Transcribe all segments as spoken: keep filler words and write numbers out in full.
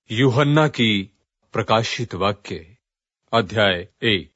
यूहन्ना की प्रकाशित वाक्य अध्याय एक।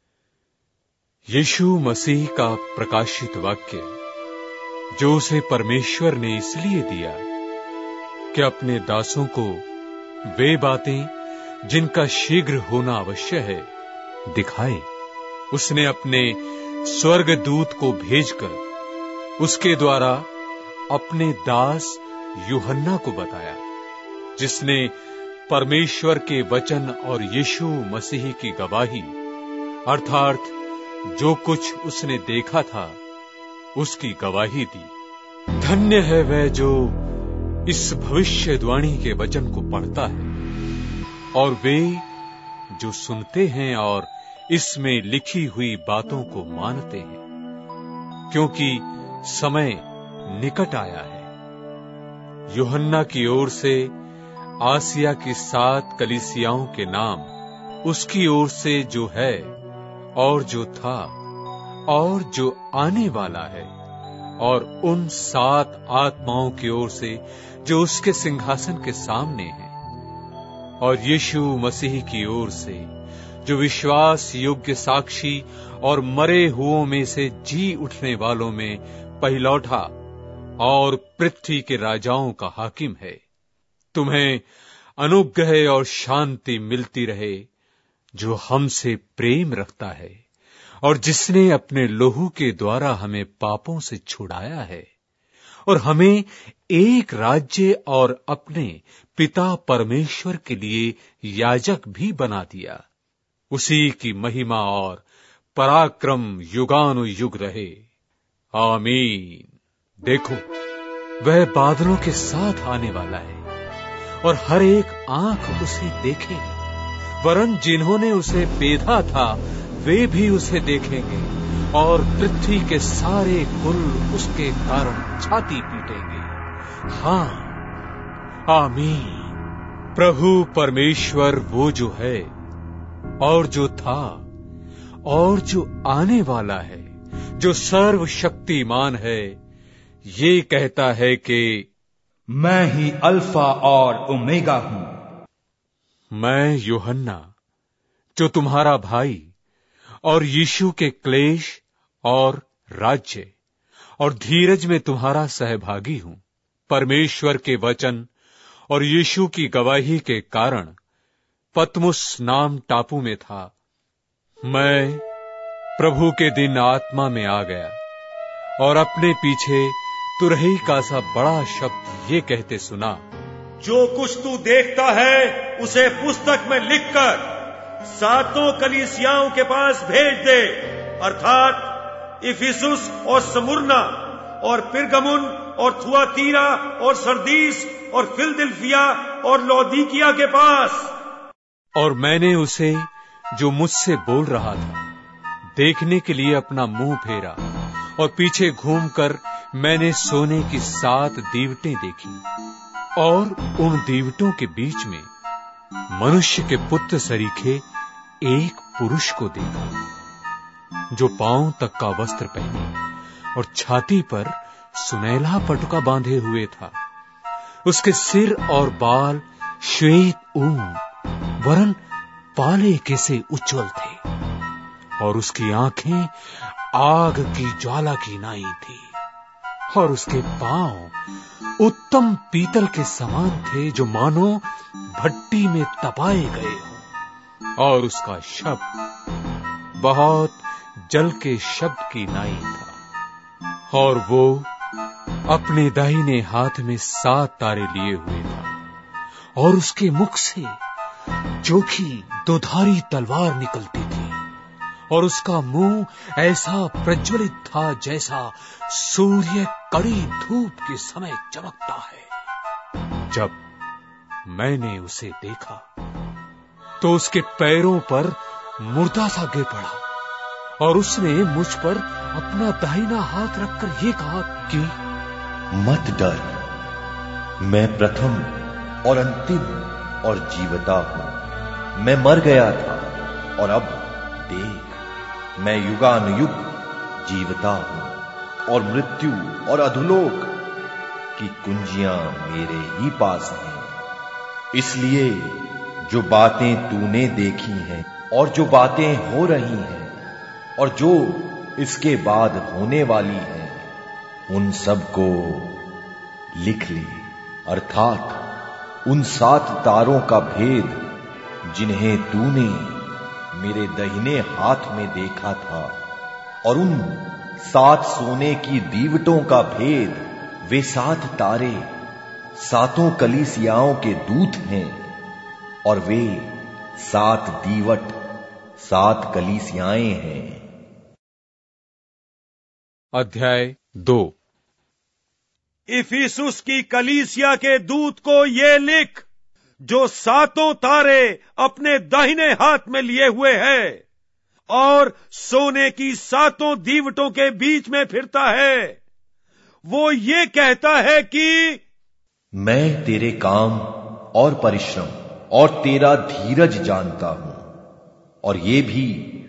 यीशु मसीह का प्रकाशित वाक्य जो उसे परमेश्वर ने इसलिए दिया कि अपने दासों को वे बातें जिनका शीघ्र होना अवश्य है दिखाए। उसने अपने स्वर्गदूत को भेजकर उसके द्वारा अपने दास यूहन्ना को बताया, जिसने परमेश्वर के वचन और यीशु मसीह की गवाही अर्थात जो कुछ उसने देखा था उसकी गवाही दी। धन्य है वह जो इस भविष्यवाणी के वचन को पढ़ता है और वे जो सुनते हैं और इसमें लिखी हुई बातों को मानते हैं, क्योंकि समय निकट आया है। यूहन्ना की ओर से आसिया की सात कलीसियाओं के नाम, उसकी ओर से जो है और जो था और जो आने वाला है, और उन सात आत्माओं की ओर से जो उसके सिंहासन के सामने है, और यीशु मसीह की ओर से जो विश्वास योग्य साक्षी और मरे हुओं में से जी उठने वालों में पहिलौठा और पृथ्वी के राजाओं का हाकिम है। तुम्हें अनुग्रह और शांति मिलती रहे जो हमसे प्रेम रखता है और जिसने अपने लोहू के द्वारा हमें पापों से छुड़ाया है और हमें एक राज्य और अपने पिता परमेश्वर के लिए याजक भी बना दिया। उसी की महिमा और पराक्रम युगानुयुग रहे। आमीन। देखो, वह बादलों के साथ आने वाला है और हर एक आंख उसे देखेगी, वरन जिन्होंने उसे बेधा था वे भी उसे देखेंगे और पृथ्वी के सारे कुल उसके कारण छाती पीटेंगे। हाँ, आमीन। प्रभु परमेश्वर वो जो है और जो था और जो आने वाला है, जो सर्वशक्तिमान है, ये कहता है कि मैं ही अल्फा और ओमेगा हूं। मैं यूहन्ना, जो तुम्हारा भाई और यीशु के क्लेश और राज्य और धीरज में तुम्हारा सहभागी हूं, परमेश्वर के वचन और यीशु की गवाही के कारण पतमुस नाम टापू में था। मैं प्रभु के दिन आत्मा में आ गया और अपने पीछे तुरही का सा बड़ा शब्द ये कहते सुना, जो कुछ तू देखता है उसे पुस्तक में लिखकर सातों कलीसियाओं के पास भेज दे, अर्थात इफिसुस और स्मुरना और पिरगमुन और थुआतीरा और सरदीस और फिलदिल्फिया और लौदीकिया के पास। और मैंने उसे जो मुझसे बोल रहा था देखने के लिए अपना मुंह फेरा और पीछे घूमकर मैंने सोने की सात दीवटें देखी और उन दीवटों के बीच में मनुष्य के पुत्र सरीखे एक पुरुष को देखा, जो पांव तक का वस्त्र पहने और छाती पर सुनैला पटुका बांधे हुए था। उसके सिर और बाल श्वेत ऊन वरन पाले के से उज्जवल थे और उसकी आंखें आग की ज्वाला की नाई थी और उसके पांव उत्तम पीतल के समान थे, जो मानो भट्टी में तपाए गए हों, और उसका शब्द बहुत जल के शब्द की नाई था। और वो अपने दाहिने हाथ में सात तारे लिए हुए था और उसके मुख से चोखी दोधारी तलवार निकलती थी और उसका मुंह ऐसा प्रज्वलित था जैसा सूर्य कड़ी धूप के समय चमकता है। जब मैंने उसे देखा तो उसके पैरों पर मुर्दा सा गिर पड़ा और उसने मुझ पर अपना दाहिना हाथ रखकर ये कहा कि मत डर, मैं प्रथम और अंतिम और जीवता हूं। मैं मर गया था और अब देख, मैं युगानुयुग जीवता हूं और मृत्यु और अधोलोक की कुंजियां मेरे ही पास हैं। इसलिए जो बातें तूने देखी हैं और जो बातें हो रही हैं और जो इसके बाद होने वाली हैं, उन सब को लिख ले, अर्थात उन सात तारों का भेद जिन्हें तूने मेरे दाहिने हाथ में देखा था, और उन सात सोने की दीवटों का भेद। वे सात तारे सातों कलीसियाओं के दूत हैं, और वे सात दीवट सात कलीसियाएं हैं। अध्याय दो। इफिसुस की कलीसिया के दूत को ये लिख, जो सातों तारे अपने दाहिने हाथ में लिए हुए है और सोने की सातों दीवटों के बीच में फिरता है। वो ये कहता है कि मैं तेरे काम और परिश्रम और तेरा धीरज जानता हूं, और ये भी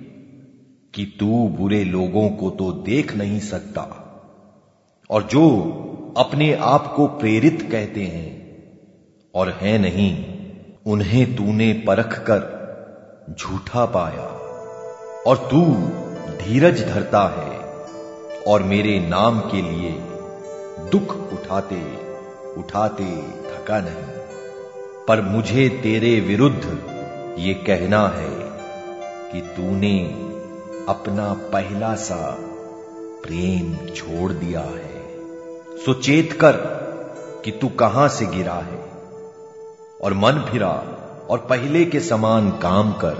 कि तू बुरे लोगों को तो देख नहीं सकता, और जो अपने आप को प्रेरित कहते हैं और हैं नहीं, उन्हें तूने परख कर झूठा पाया। और तू धीरज धरता है और मेरे नाम के लिए दुख उठाते उठाते थका नहीं। पर मुझे तेरे विरुद्ध ये कहना है कि तूने अपना पहला सा प्रेम छोड़ दिया है। सो चेत कर कि तू कहां से गिरा है, और मन फिरा और पहले के समान काम कर।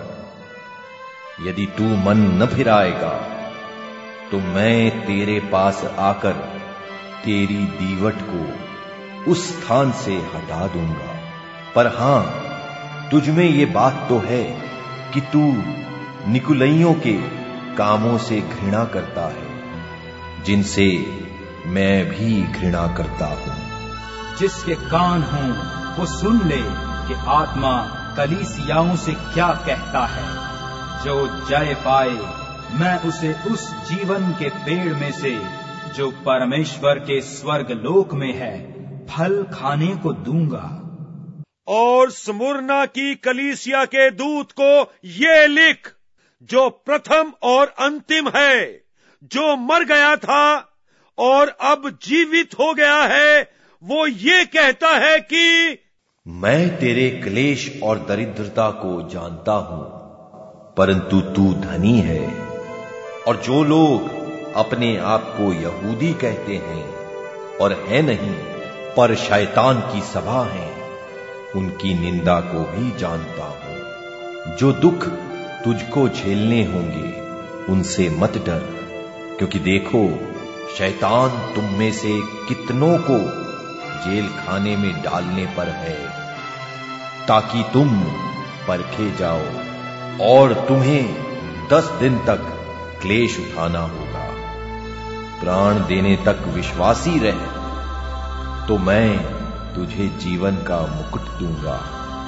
यदि तू मन न फिराएगा तो मैं तेरे पास आकर तेरी दीवट को उस स्थान से हटा दूंगा। पर हां, तुझ में ये बात तो है कि तू निकुलइयों के कामों से घृणा करता है, जिनसे मैं भी घृणा करता हूं। जिसके कान हों वो सुन ले कि आत्मा कलीसियाओं से क्या कहता है। जो जय पाए, मैं उसे उस जीवन के पेड़ में से जो परमेश्वर के स्वर्ग लोक में है फल खाने को दूंगा। और स्मुरना की कलीसिया के दूत को ये लिख, जो प्रथम और अंतिम है, जो मर गया था और अब जीवित हो गया है, वो ये कहता है कि मैं तेरे क्लेश और दरिद्रता को जानता हूं, परंतु तू धनी है। और जो लोग अपने आप को यहूदी कहते हैं और है नहीं, पर शैतान की सभा हैं, उनकी निंदा को भी जानता हूं। जो दुख तुझको झेलने होंगे उनसे मत डर, क्योंकि देखो, शैतान तुम में से कितनों को जेल खाने में डालने पर है, ताकि तुम परखे जाओ, और तुम्हें दस दिन तक क्लेश उठाना होगा। प्राण देने तक विश्वासी रह, तो मैं तुझे जीवन का मुकुट दूंगा।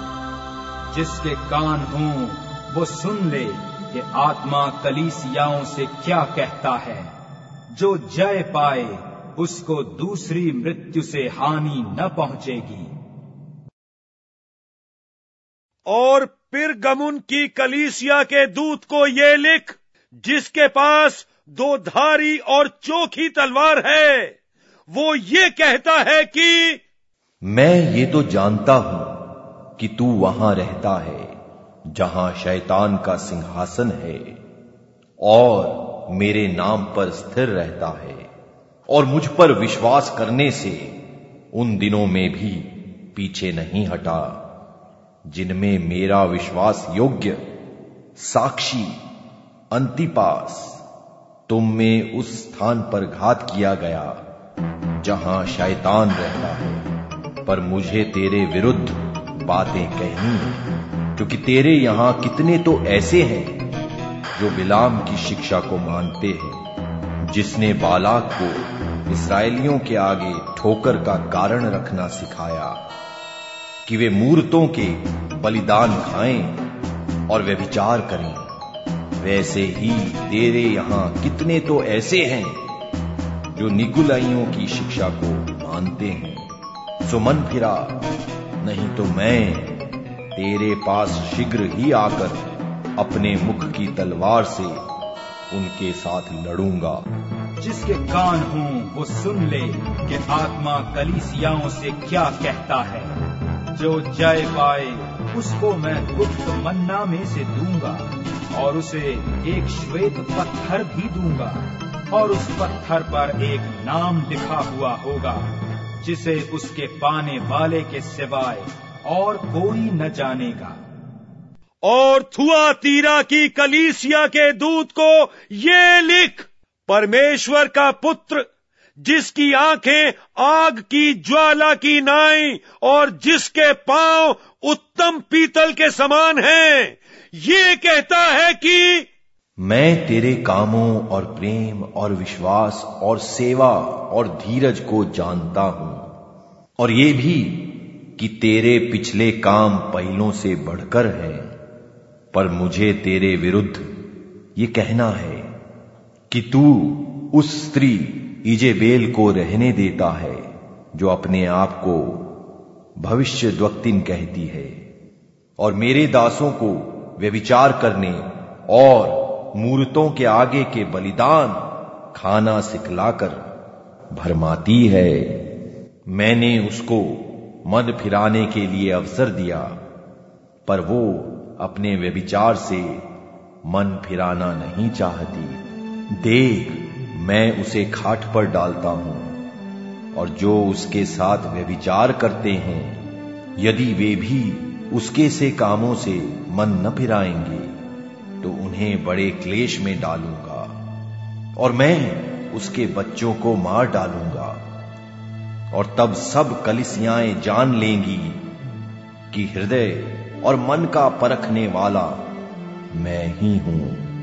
जिसके कान हों वो सुन ले कि आत्मा कलीसियाओं से क्या कहता है। जो जय पाए उसको दूसरी मृत्यु से हानि न पहुंचेगी। और पिरगमुन की कलीसिया के दूत को ये लिख, जिसके पास दो धारी और चोखी तलवार है, वो ये कहता है कि मैं ये तो जानता हूं कि तू वहां रहता है जहां शैतान का सिंहासन है, और मेरे नाम पर स्थिर रहता है, और मुझ पर विश्वास करने से उन दिनों में भी पीछे नहीं हटा, जिनमें मेरा विश्वास योग्य साक्षी अंतिपास तुम में उस स्थान पर घात किया गया जहां शैतान रहता है। पर मुझे तेरे विरुद्ध बातें कहनी है, क्योंकि तेरे यहां कितने तो ऐसे हैं जो बिलाम की शिक्षा को मानते हैं, जिसने बालाक को इस्राएलियों के आगे ठोकर का कारण रखना सिखाया कि वे मूर्तों के बलिदान खाएं और व्यभिचार करें। वैसे ही तेरे यहां कितने तो ऐसे हैं जो निकुलाइयों की शिक्षा को मानते हैं। सो मन फिरा, नहीं तो मैं तेरे पास शीघ्र ही आकर अपने मुख की तलवार से उनके साथ लड़ूंगा। जिसके कान हों वो सुन ले कि आत्मा कलीसियाओं से क्या कहता है। जो जय पाए उसको मैं गुप्त मन्ना में से दूंगा और उसे एक श्वेत पत्थर भी दूंगा, और उस पत्थर पर एक नाम लिखा हुआ होगा जिसे उसके पाने वाले के सिवाय और कोई न जानेगा। और थुआतीरा की कलीसिया के दूत को ये लिख, परमेश्वर का पुत्र जिसकी आंखें आग की ज्वाला की नाई और जिसके पांव उत्तम पीतल के समान हैं, ये कहता है कि मैं तेरे कामों और प्रेम और विश्वास और सेवा और धीरज को जानता हूं, और ये भी कि तेरे पिछले काम पहलों से बढ़कर हैं। पर मुझे तेरे विरुद्ध ये कहना है कि तू उस स्त्री इजेबेल को रहने देता है जो अपने आप को भविष्यद्वक्तिन कहती है, और मेरे दासों को व्यभिचार करने और मूर्तों के आगे के बलिदान खाना सिखलाकर भरमाती है। मैंने उसको मन फिराने के लिए अवसर दिया, पर वो अपने व्यभिचार से मन फिराना नहीं चाहती। देख, मैं उसे खाट पर डालता हूं, और जो उसके साथ व्यभिचार करते हैं, यदि वे भी उसके से कामों से मन न फिराएंगे, तो उन्हें बड़े क्लेश में डालूंगा, और मैं उसके बच्चों को मार डालूंगा। और तब सब कलीसियाएं जान लेंगी कि हृदय और मन का परखने वाला मैं ही हूं,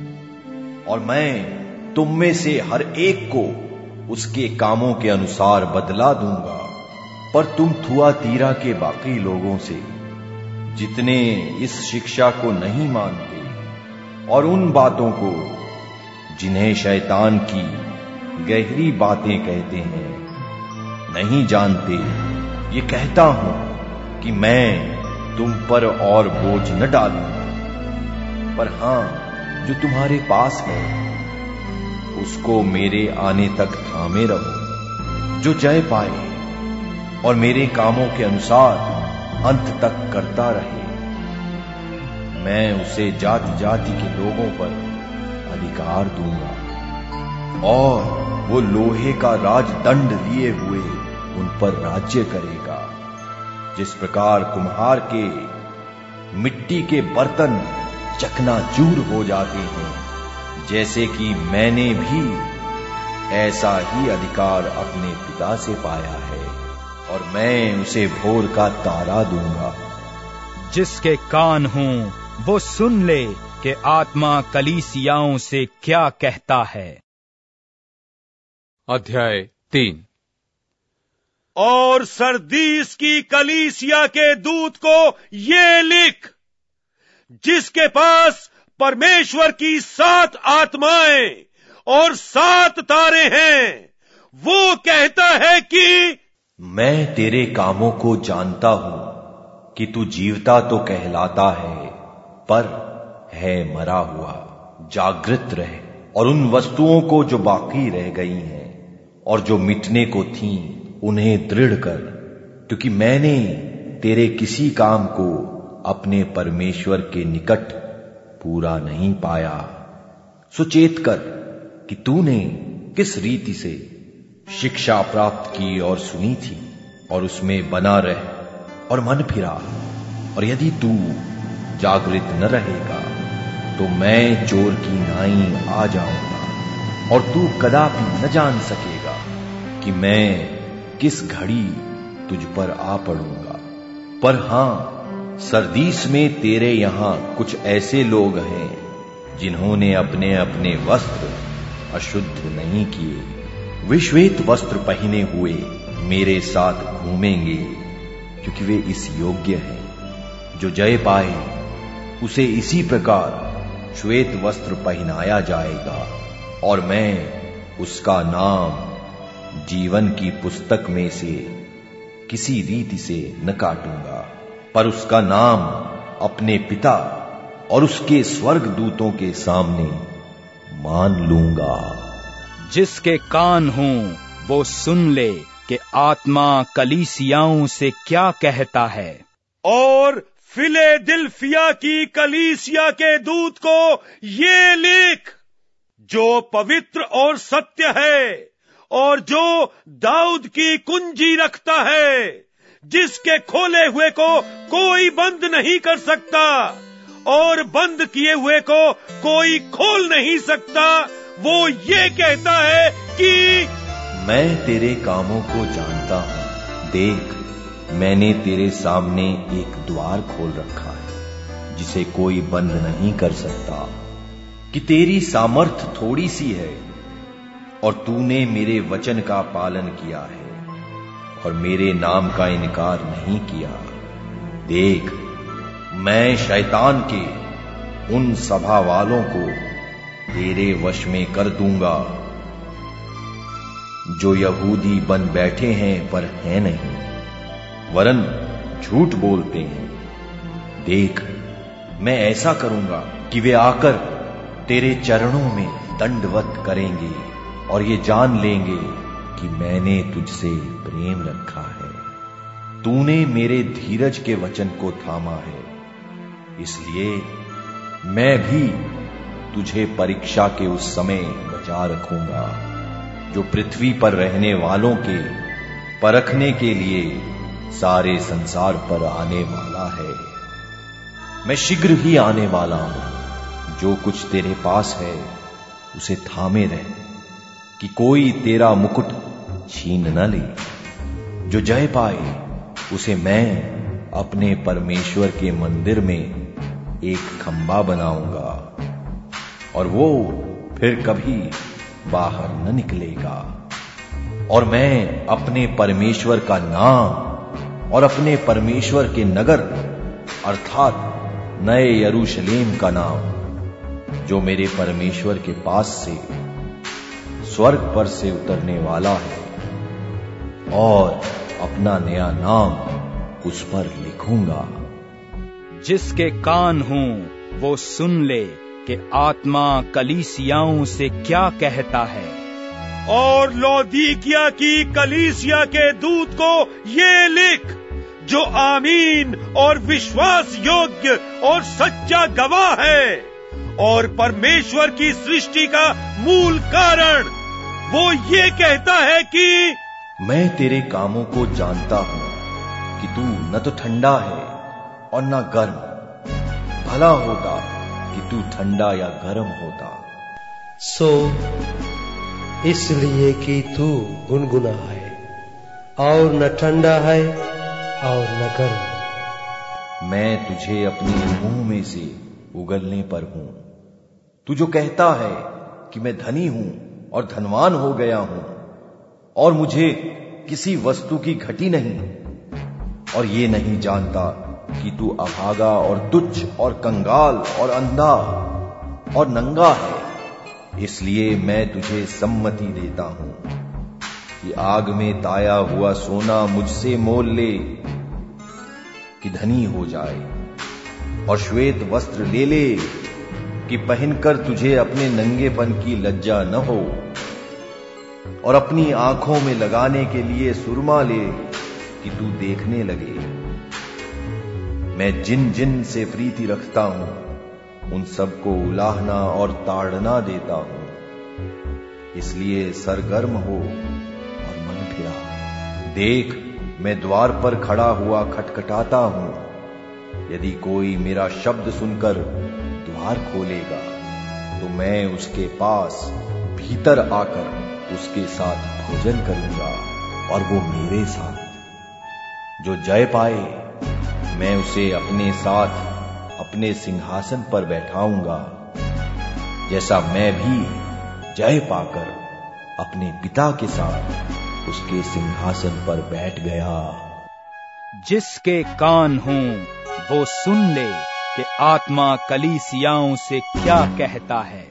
और मैं तुम में से हर एक को उसके कामों के अनुसार बदला दूंगा। पर तुम थुआतीरा के बाकी लोगों से, जितने इस शिक्षा को नहीं मानते और उन बातों को जिन्हें शैतान की गहरी बातें कहते हैं, नहीं जानते, ये कहता हूं कि मैं तुम पर और बोझ न डालूंगा। पर हां, जो तुम्हारे पास है उसको मेरे आने तक थामे रहो। जो जय पाए और मेरे कामों के अनुसार अंत तक करता रहे, मैं उसे जाति जाति के लोगों पर अधिकार दूंगा, और वो लोहे का राजदंड लिए हुए उन पर राज्य करेगा। जिस प्रकार कुम्हार के मिट्टी के बर्तन चकनाचूर हो जाते हैं, जैसे कि मैंने भी ऐसा ही अधिकार अपने पिता से पाया है, और मैं उसे भोर का तारा दूंगा। जिसके कान हों वो सुन ले कि आत्मा कलीसियाओं से क्या कहता है। अध्याय तीन। और सरदीस की कलीसिया के दूत को ये लिख, जिसके पास परमेश्वर की सात आत्माएं और सात तारे हैं, वो कहता है कि मैं तेरे कामों को जानता हूं कि तू जीवता तो कहलाता है, पर है मरा हुआ। जागृत रहे और उन वस्तुओं को जो बाकी रह गई हैं और जो मिटने को थीं, उन्हें दृढ़ कर, क्योंकि मैंने तेरे किसी काम को अपने परमेश्वर के निकट पूरा नहीं पाया। सुचेत कर कि तूने किस रीति से शिक्षा प्राप्त की और सुनी थी, और उसमें बना रह और मन फिरा। और यदि तू जागृत न रहेगा तो मैं चोर की नाई आ जाऊंगा, और तू कदापि न जान सकेगा कि मैं किस घड़ी तुझ पर आ पड़ूंगा। पर हां, सरदीस में तेरे यहां कुछ ऐसे लोग हैं जिन्होंने अपने अपने वस्त्र अशुद्ध नहीं किए। वे श्वेत वस्त्र पहने हुए मेरे साथ घूमेंगे, क्योंकि वे इस योग्य हैं। जो जय पाए उसे इसी प्रकार श्वेत वस्त्र पहनाया जाएगा, और मैं उसका नाम जीवन की पुस्तक में से किसी रीति से न काटूंगा, पर उसका नाम अपने पिता और उसके स्वर्ग दूतों के सामने मान लूंगा। जिसके कान हों वो सुन ले कि आत्मा कलीसियाओं से क्या कहता है। और फिलेदिल्फिया की कलीसिया के दूत को ये लिख, जो पवित्र और सत्य है और जो दाऊद की कुंजी रखता है, जिसके खोले हुए को कोई बंद नहीं कर सकता और बंद किए हुए को कोई खोल नहीं सकता, वो ये कहता है कि मैं तेरे कामों को जानता हूं। देख, मैंने तेरे सामने एक द्वार खोल रखा है जिसे कोई बंद नहीं कर सकता, कि तेरी सामर्थ थोड़ी सी है और तूने मेरे वचन का पालन किया है और मेरे नाम का इनकार नहीं किया। देख, मैं शैतान के उन सभा वालों को तेरे वश में कर दूंगा जो यहूदी बन बैठे हैं पर हैं नहीं, वरन झूठ बोलते हैं। देख, मैं ऐसा करूंगा कि वे आकर तेरे चरणों में दंडवत करेंगे और ये जान लेंगे कि मैंने तुझसे प्रेम रखा है। तूने मेरे धीरज के वचन को थामा है, इसलिए मैं भी तुझे परीक्षा के उस समय बचा रखूंगा जो पृथ्वी पर रहने वालों के परखने के लिए सारे संसार पर आने वाला है। मैं शीघ्र ही आने वाला हूं। जो कुछ तेरे पास है उसे थामे रह, कि कोई तेरा मुकुट छीन न ले। जो जय पाए उसे मैं अपने परमेश्वर के मंदिर में एक खंबा बनाऊंगा और वो फिर कभी बाहर न निकलेगा। और मैं अपने परमेश्वर का नाम और अपने परमेश्वर के नगर अर्थात नए यरूशलेम का नाम, जो मेरे परमेश्वर के पास से स्वर्ग पर से उतरने वाला है, और अपना नया नाम उस पर लिखूंगा। जिसके कान हों वो सुन ले कि आत्मा कलीसियाओं से क्या कहता है। और लौदीकिया की कलीसिया के दूत को ये लिख, जो आमीन और विश्वास योग्य और सच्चा गवाह है और परमेश्वर की सृष्टि का मूल कारण, वो ये कहता है कि मैं तेरे कामों को जानता हूं कि तू न तो ठंडा है और न गर्म। भला होता कि तू ठंडा या गर्म होता। सो इसलिए कि तू गुनगुना है और न ठंडा है और न गर्म, मैं तुझे अपने मुंह में से उगलने पर हूं। तू जो कहता है कि मैं धनी हूं और धनवान हो गया हूं और मुझे किसी वस्तु की घटी नहीं, और ये नहीं जानता कि तू अभागा और तुच्छ और कंगाल और अंधा और नंगा है, इसलिए मैं तुझे सम्मति देता हूं कि आग में ताया हुआ सोना मुझसे मोल ले कि धनी हो जाए, और श्वेत वस्त्र ले ले कि पहनकर तुझे अपने नंगेपन की लज्जा न हो, और अपनी आंखों में लगाने के लिए सुरमा ले कि तू देखने लगे। मैं जिन जिन से प्रीति रखता हूं उन सबको उलाहना और ताड़ना देता हूं, इसलिए सरगर्म हो और मन फिरा। देख, मैं द्वार पर खड़ा हुआ खटखटाता हूं। यदि कोई मेरा शब्द सुनकर द्वार खोलेगा तो मैं उसके पास भीतर आकर उसके साथ भोजन करूंगा और वो मेरे साथ। जो जय पाए मैं उसे अपने साथ अपने सिंहासन पर बैठाऊंगा, जैसा मैं भी जय पाकर अपने पिता के साथ उसके सिंहासन पर बैठ गया। जिसके कान हों वो सुन ले कि आत्मा कलीसियाओं से क्या कहता है।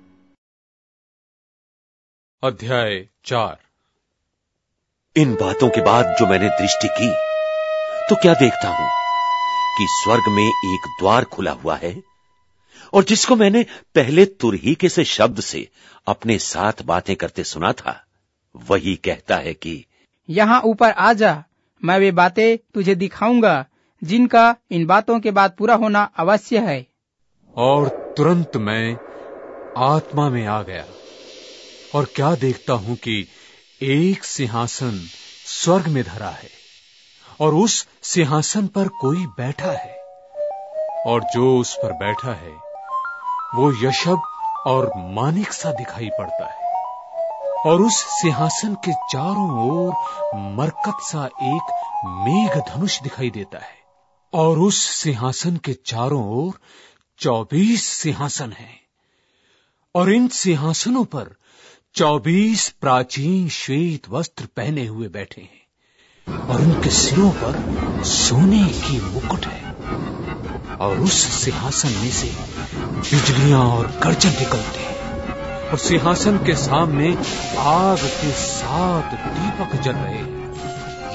अध्याय चार। इन बातों के बाद जो मैंने दृष्टि की तो क्या देखता हूं कि स्वर्ग में एक द्वार खुला हुआ है और जिसको मैंने पहले तुरहीके से शब्द से अपने साथ बातें करते सुना था, वही कहता है कि यहाँ ऊपर आ जा, मैं वे बातें तुझे दिखाऊंगा जिनका इन बातों के बाद पूरा होना अवश्य है। और तुरंत मैं आत्मा में आ गया और क्या देखता हूं कि एक सिंहासन स्वर्ग में धरा है और उस सिंहासन पर कोई बैठा है, और जो उस पर बैठा है वो यशब और मानिक सा दिखाई पड़ता है, और उस सिंहासन के चारों ओर मरकत सा एक मेघ धनुष दिखाई देता है, और उस सिंहासन के चारों ओर चौबीस सिंहासन हैं, और इन सिंहासनों पर चौबीस प्राचीन श्वेत वस्त्र पहने हुए बैठे हैं, और उनके सिरों पर सोने की मुकुट है, और उस सिंहासन में से बिजलियां और गर्जन निकलते हैं, और सिंहासन के सामने आग के सात दीपक जल रहे हैं।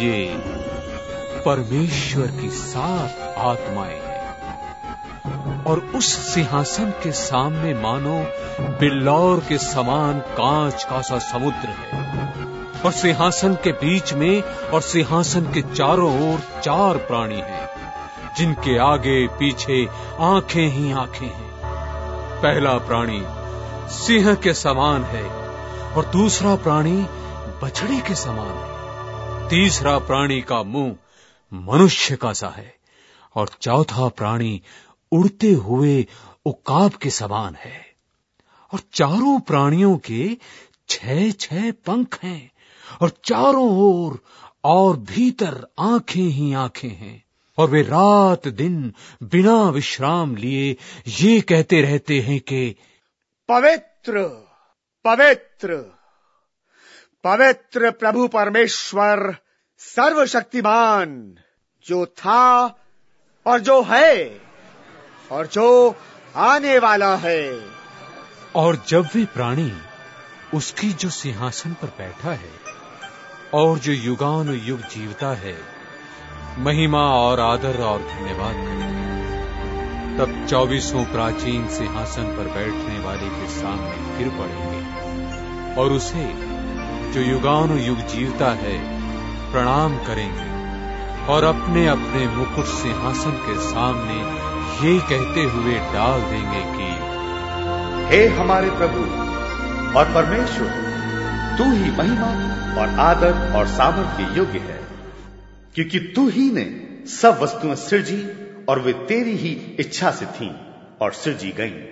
ये परमेश्वर की सात आत्माएं हैं, और उस सिंहासन के सामने मानो बिल्लौर के समान कांच का सा समुद्र है, और सिंहासन के बीच में और सिंहासन के चारों ओर चार प्राणी हैं, जिनके आगे पीछे आंखें ही आंखें हैं। पहला प्राणी सिंह के समान है, और दूसरा प्राणी बछड़े के समान है, तीसरा प्राणी का मुंह मनुष्य का सा है, और चौथा प्राणी उड़ते हुए उकाब के समान है, और चारों प्राणियों के छह छह पंख हैं, और चारों ओर और भीतर आंखें ही आंखें हैं, और वे रात दिन बिना विश्राम लिए ये कहते रहते हैं कि पवित्र पवित्र पवित्र प्रभु परमेश्वर सर्वशक्तिमान, जो था और जो है और जो आने वाला है। और जब वे प्राणी उसकी जो सिंहासन पर बैठा है और जो युगानुयुग जीवता है महिमा और आदर और धन्यवाद करें, तब चौबीसों प्राचीन सिंहासन पर बैठने वाले के सामने गिर पड़ेंगे और उसे जो युगानुयुग जीवता है प्रणाम करेंगे, और अपने अपने मुकुट सिंहासन के सामने ये कहते हुए डाल देंगे कि हे हमारे प्रभु और परमेश्वर, तू ही महिमा और आदर और सामर्थ्य के योग्य है, क्योंकि तू ही ने सब वस्तुएं सृजी और वे तेरी ही इच्छा से थीं और सृजी गईं।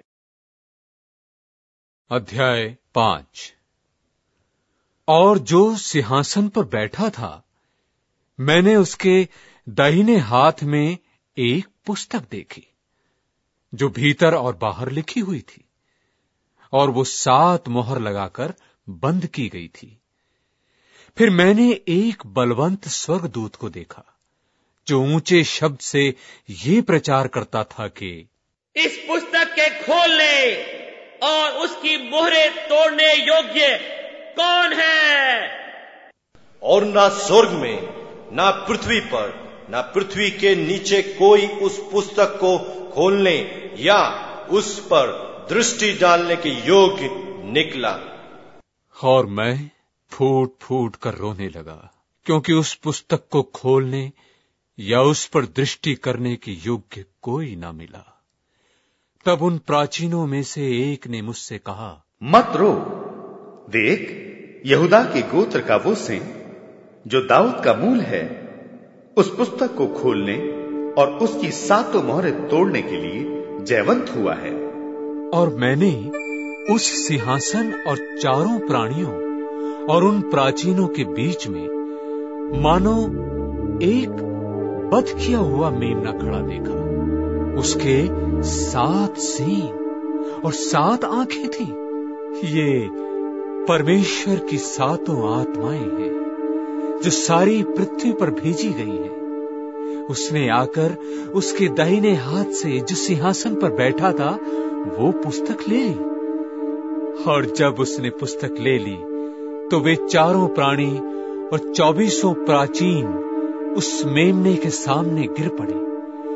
अध्याय पांच। और जो सिंहासन पर बैठा था, मैंने उसके दाहिने हाथ में एक पुस्तक देखी जो भीतर और बाहर लिखी हुई थी, और वो सात मोहर लगाकर बंद की गई थी। फिर मैंने एक बलवंत स्वर्गदूत को देखा जो ऊंचे शब्द से ये प्रचार करता था कि इस पुस्तक के खोलने और उसकी मोहरें तोड़ने योग्य कौन है? और ना स्वर्ग में, ना पृथ्वी पर, ना पृथ्वी के नीचे कोई उस पुस्तक को खोलने या उस पर दृष्टि डालने के योग्य निकला। और मैं फूट फूट कर रोने लगा, क्योंकि उस पुस्तक को खोलने या उस पर दृष्टि करने के योग्य कोई ना मिला। तब उन प्राचीनों में से एक ने मुझसे कहा, मत रो, देख, यहूदा के गोत्र का वो सिंह जो दाऊद का मूल है, उस पुस्तक को खोलने और उसकी सातों मोहरें तोड़ने के लिए जयवंत हुआ है। और मैंने उस सिंहासन और चारों प्राणियों और उन प्राचीनों के बीच में मानो एक बध किया हुआ मेमना खड़ा देखा। उसके सात सींग और सात आंखें थीं। ये परमेश्वर की सातों आत्माएं हैं जो सारी पृथ्वी पर भेजी गई हैं। उसने आकर उसके दाहिने हाथ से जो सिंहासन पर बैठा था वो पुस्तक ले ली, और जब उसने पुस्तक ले ली तो वे चारों प्राणी और चौबीसों प्राचीन उस मेमने के सामने गिर पड़े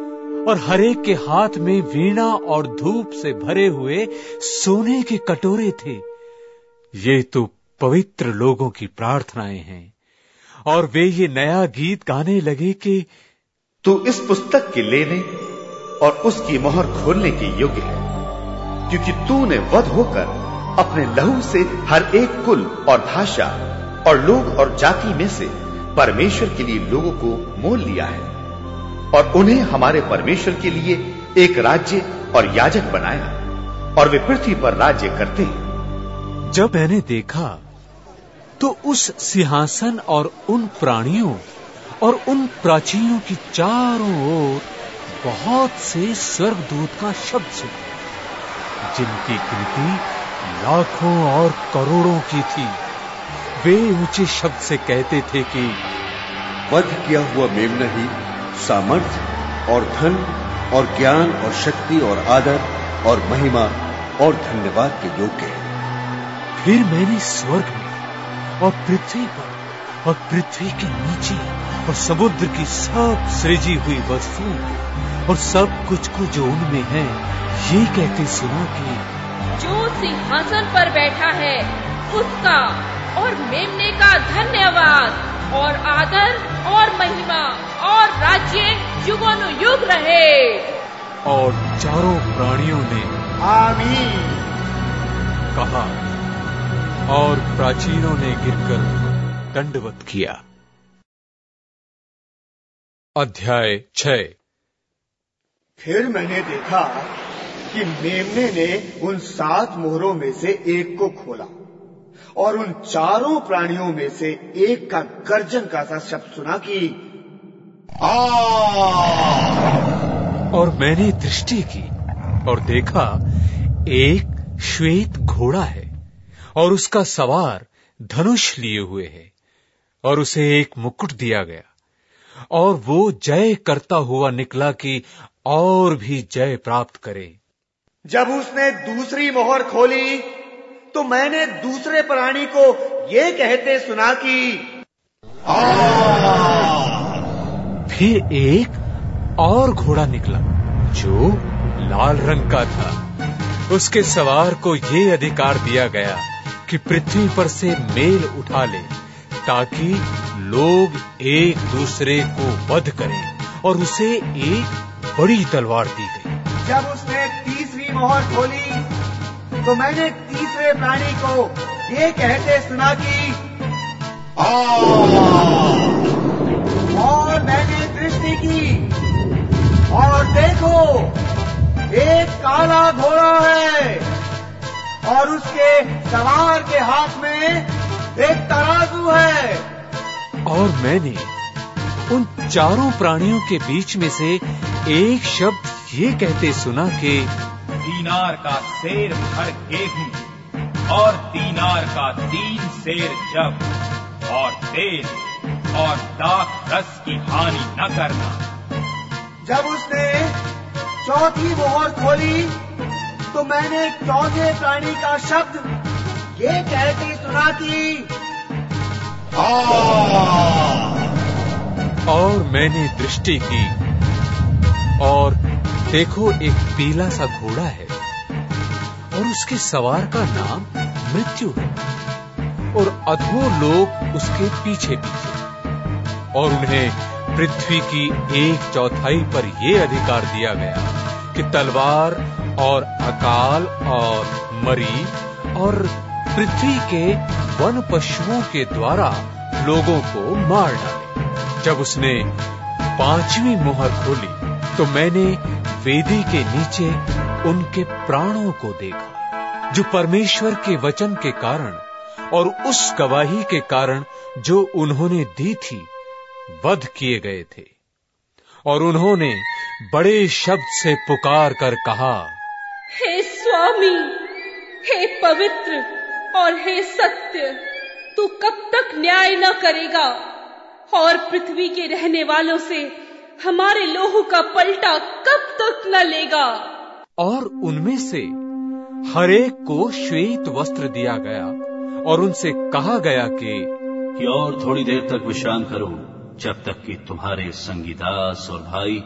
और हरेक के हाथ में वीणा और धूप से भरे हुए सोने के कटोरे थे। ये तो पवित्र लोगों की प्रार्थनाएं हैं। और वे ये नया गीत गाने लगे कि तू इस पुस्तक के लेने और उसकी मोहर खोलने के योग्य है, क्योंकि तूने वध होकर अपने लहू से हर एक कुल और भाषा और लोग और जाति में से परमेश्वर के लिए लोगों को मोल लिया है और उन्हें हमारे परमेश्वर के लिए एक राज्य और याजक बनाया, और वे पृथ्वी पर राज्य करते हैं। जब मैंने देखा तो उस सिंहासन और उन प्राणियों और उन प्राचीनों की चारों ओर बहुत से स्वर्गदूत का शब्द सुना, जिनकी गिनती लाखों और करोड़ों की थी। वे ऊंचे शब्द से कहते थे कि वध किया हुआ मेमना ही सामर्थ्य और धन और ज्ञान और शक्ति और आदर और महिमा और धन्यवाद के योग्य है। फिर मैंने स्वर्ग में और पृथ्वी पर और पृथ्वी के नीचे और समुद्र की सब सृजी हुई वस्तुओं और सब कुछ को जो उनमें है ये कहते सुना कि जो सिंहासन पर बैठा है उसका और मेमने का धन्यवाद और आदर और महिमा और राज्य युगानुयुग रहे। और चारों प्राणियों ने आमीन कहा, और प्राचीनों ने गिरकर दंडवत किया। अध्याय छह। फिर मैंने देखा कि मेमने ने उन सात मोहरों में से एक को खोला, और उन चारों प्राणियों में से एक का गर्जन का सा शब्द सुना कि आ! और मैंने दृष्टि की और देखा एक श्वेत घोड़ा है, और उसका सवार धनुष लिए हुए है, और उसे एक मुकुट दिया गया, और वो जय करता हुआ निकला कि और भी जय प्राप्त करे। जब उसने दूसरी मोहर खोली तो मैंने दूसरे प्राणी को ये कहते सुना कि आ! फिर एक और घोड़ा निकला जो लाल रंग का था। उसके सवार को ये अधिकार दिया गया कि पृथ्वी पर से मेल उठा ले, ताकि लोग एक दूसरे को वध करें, और उसे एक बड़ी तलवार दी गई। जब उसने तीसरी मोहर खोली तो मैंने तीसरे प्राणी को ये कहते सुना कि आ! और मैंने दृष्टि की और देखो एक काला घोड़ा है, और उसके सवार के हाथ में एक तराजू है। और मैंने उन चारों प्राणियों के बीच में से एक शब्द ये कहते सुना कि दीनार का सेर भर गेहूं और दीनार का तीन सेर जब और तेल और दाख रस की हानि न करना। जब उसने चौथी मोहर खोली तो मैंने चौथे प्राणी का शब्द ये कहते सुना कि आ! और मैंने दृष्टि की और देखो एक पीला सा घोड़ा है, और उसके सवार का नाम मृत्यु है, और अधो लोग उसके पीछे पीछे, और उन्हें पृथ्वी की एक चौथाई पर यह अधिकार दिया गया कि तलवार और अकाल और मरी और पृथ्वी के वन पशुओं के द्वारा लोगों को मार डाले। जब उसने पांचवी मोहर खोली तो मैंने वेदी के नीचे उनके प्राणों को देखा, जो परमेश्वर के वचन के कारण और उस गवाही के कारण जो उन्होंने दी थी वध किए गए थे। और उन्होंने बड़े शब्द से पुकार कर कहा, हे स्वामी, हे पवित्र और हे सत्य, तू कब तक न्याय न करेगा और पृथ्वी के रहने वालों से हमारे लोहू का पलटा कब तक न लेगा। और उनमें से हर एक को श्वेत वस्त्र दिया गया, और उनसे कहा गया कि, कि और थोड़ी देर तक विश्राम करो, जब तक कि तुम्हारे संगीदास और भाई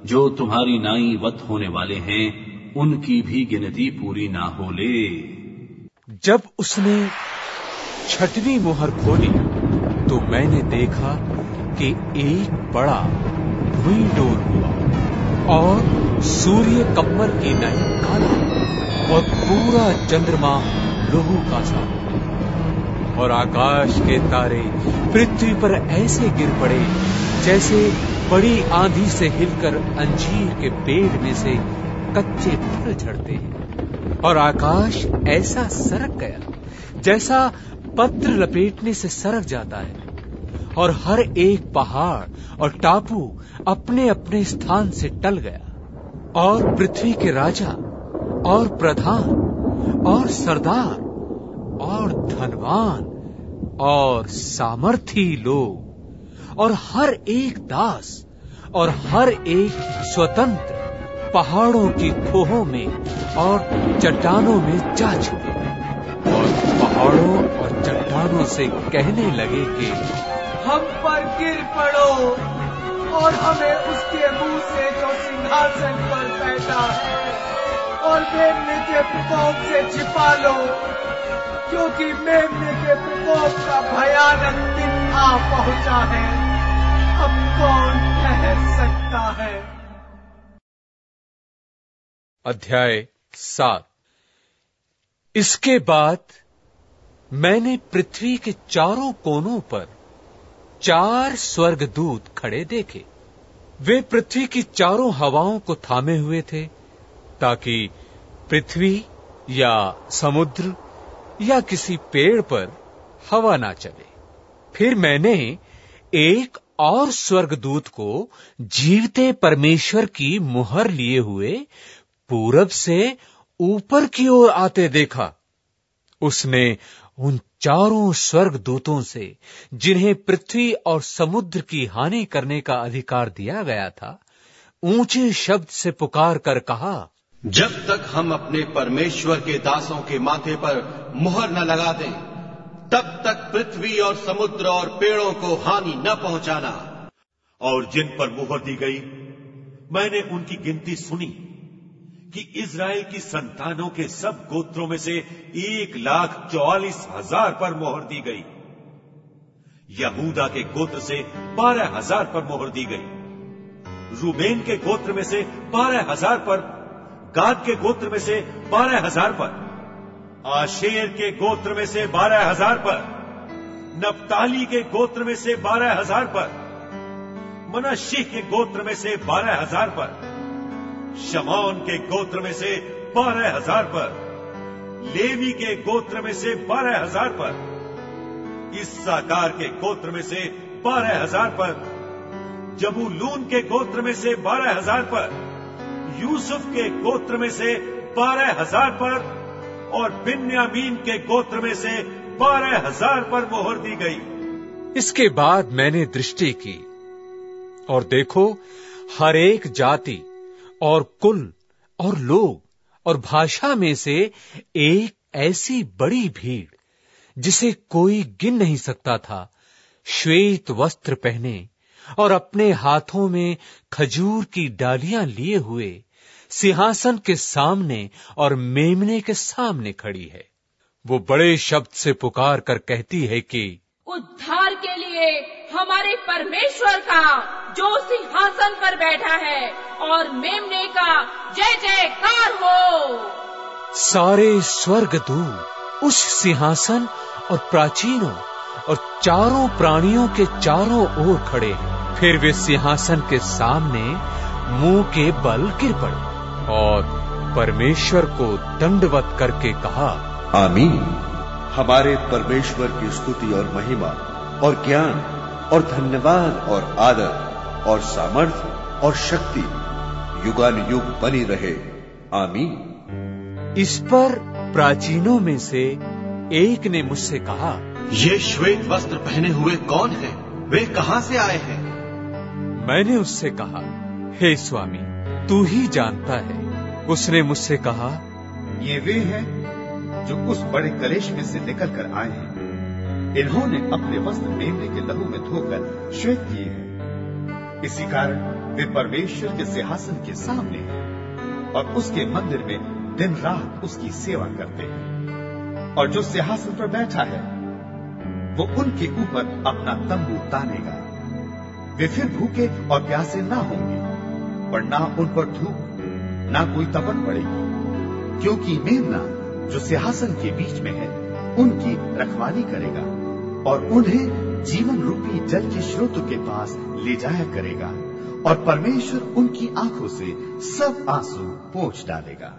जो तुम्हारी नाई वत होने वाले हैं उनकी भी गिनती पूरी ना हो ले। जब उसने छठवीं मोहर खोली तो मैंने देखा कि एक बड़ा भुई डोर हुआ और सूर्य कमर की नाई काला और पूरा चंद्रमा लोहू का सा, और आकाश के तारे पृथ्वी पर ऐसे गिर पड़े जैसे बड़ी आंधी से हिलकर अंजीर के पेड़ में से कच्चे फल झड़ते हैं, और आकाश ऐसा सरक गया जैसा पत्र लपेटने से सरक जाता है, और हर एक पहाड़ और टापू अपने अपने स्थान से टल गया, और पृथ्वी के राजा और प्रधान और सरदार और धनवान और सामर्थी लोग और हर एक दास और हर एक स्वतंत्र पहाड़ों की खोहों में और चट्टानों में जा छुपे, और पहाड़ों और चट्टानों से कहने लगे कि हम पर गिर पड़ो और हमें उसके मुंह से जो सिंहासन पर बैठा है और मेमने के प्रकोप से छिपा लो, क्योंकि मेमने के प्रकोप का भयानक दिन आ पहुंचा है। अब कौन ठहर सकता है? अध्याय सात। इसके बाद मैंने पृथ्वी के चारों कोनों पर चार स्वर्गदूत खड़े देखे। वे पृथ्वी की चारों हवाओं को थामे हुए थे, ताकि पृथ्वी या समुद्र या किसी पेड़ पर हवा ना चले। फिर मैंने एक और स्वर्गदूत को जीवते परमेश्वर की मुहर लिए हुए पूरब से ऊपर की ओर आते देखा। उसने उन चारों स्वर्गदूतों से, जिन्हें पृथ्वी और समुद्र की हानि करने का अधिकार दिया गया था, ऊंचे शब्द से पुकार कर कहा, जब तक हम अपने परमेश्वर के दासों के माथे पर मुहर न लगा दें, तब तक पृथ्वी और समुद्र और पेड़ों को हानि न पहुंचाना। और जिन पर मुहर दी गई, मैंने उनकी गिनती सुनी कि इजराइल की संतानों के सब गोत्रों में से एक लाख चौवालीस हजार पर मोहर दी गई। यहूदा के गोत्र से बारह हजार पर मोहर दी गई। रूबेन के गोत्र में से बारह हजार पर, गाद के गोत्र में से बारह हजार पर, आशेर के गोत्र में से बारह हजार पर, नप्ताली के गोत्र में से बारह हजार पर, मनश्शे के गोत्र में से बारह हजार पर, शमौन के गोत्र में से बारह हजार पर, लेवी के गोत्र में से बारह हजार पर, इस्साकार के गोत्र में से बारह हजार पर, जबूलून के गोत्र में से बारह हजार पर, यूसुफ के गोत्र में से बारह हजार पर और बिन्यामीन के गोत्र में से बारह हजार पर मोहर दी गई। इसके बाद मैंने दृष्टि की और देखो, हर एक जाति और कुल और लोग और भाषा में से एक ऐसी बड़ी भीड़ जिसे कोई गिन नहीं सकता था, श्वेत वस्त्र पहने और अपने हाथों में खजूर की डालियां लिए हुए सिंहासन के सामने और मेमने के सामने खड़ी है। वो बड़े शब्द से पुकार कर कहती है कि उद्धार के लिए हमारे परमेश्वर का जो सिंहासन पर बैठा है और मेमने का जय जयकार हो। सारे स्वर्गदूत उस सिंहासन और प्राचीनों और चारों प्राणियों के चारों ओर खड़े हैं। फिर वे सिंहासन के सामने मुंह के बल गिर पड़े और परमेश्वर को दंडवत करके कहा, आमीन। हमारे परमेश्वर की स्तुति और महिमा और ज्ञान और धन्यवाद और आदर और सामर्थ्य और शक्ति युगानुयुग बनी रहे। आमीन। इस पर प्राचीनों में से एक ने मुझसे कहा, ये श्वेत वस्त्र पहने हुए कौन हैं? वे कहां से आए हैं? मैंने उससे कहा, हे स्वामी, तू ही जानता है। उसने मुझसे कहा, ये वे हैं जो उस बड़े कलेश में से निकल कर आए हैं। इन्होंने अपने वस्त्र मेमने के लहू में धोकर श्वेत किए हैं। इसी कारण वे परमेश्वर के सिंहासन के सामने हैं और उसके मंदिर में दिन रात उसकी सेवा करते हैं। और जो सिंहासन पर बैठा है वो उनके ऊपर अपना तंबू तानेगा। वे फिर भूखे और प्यासे ना होंगे और ना उन पर धूप ना कोई तपन पड़ेगी, क्योंकि मेमना जो सिंहासन के बीच में है उनकी रखवाली करेगा और उन्हें जीवन रूपी जल के स्रोतों के पास ले जाया करेगा और परमेश्वर उनकी आंखों से सब आंसू पोंछ डालेगा।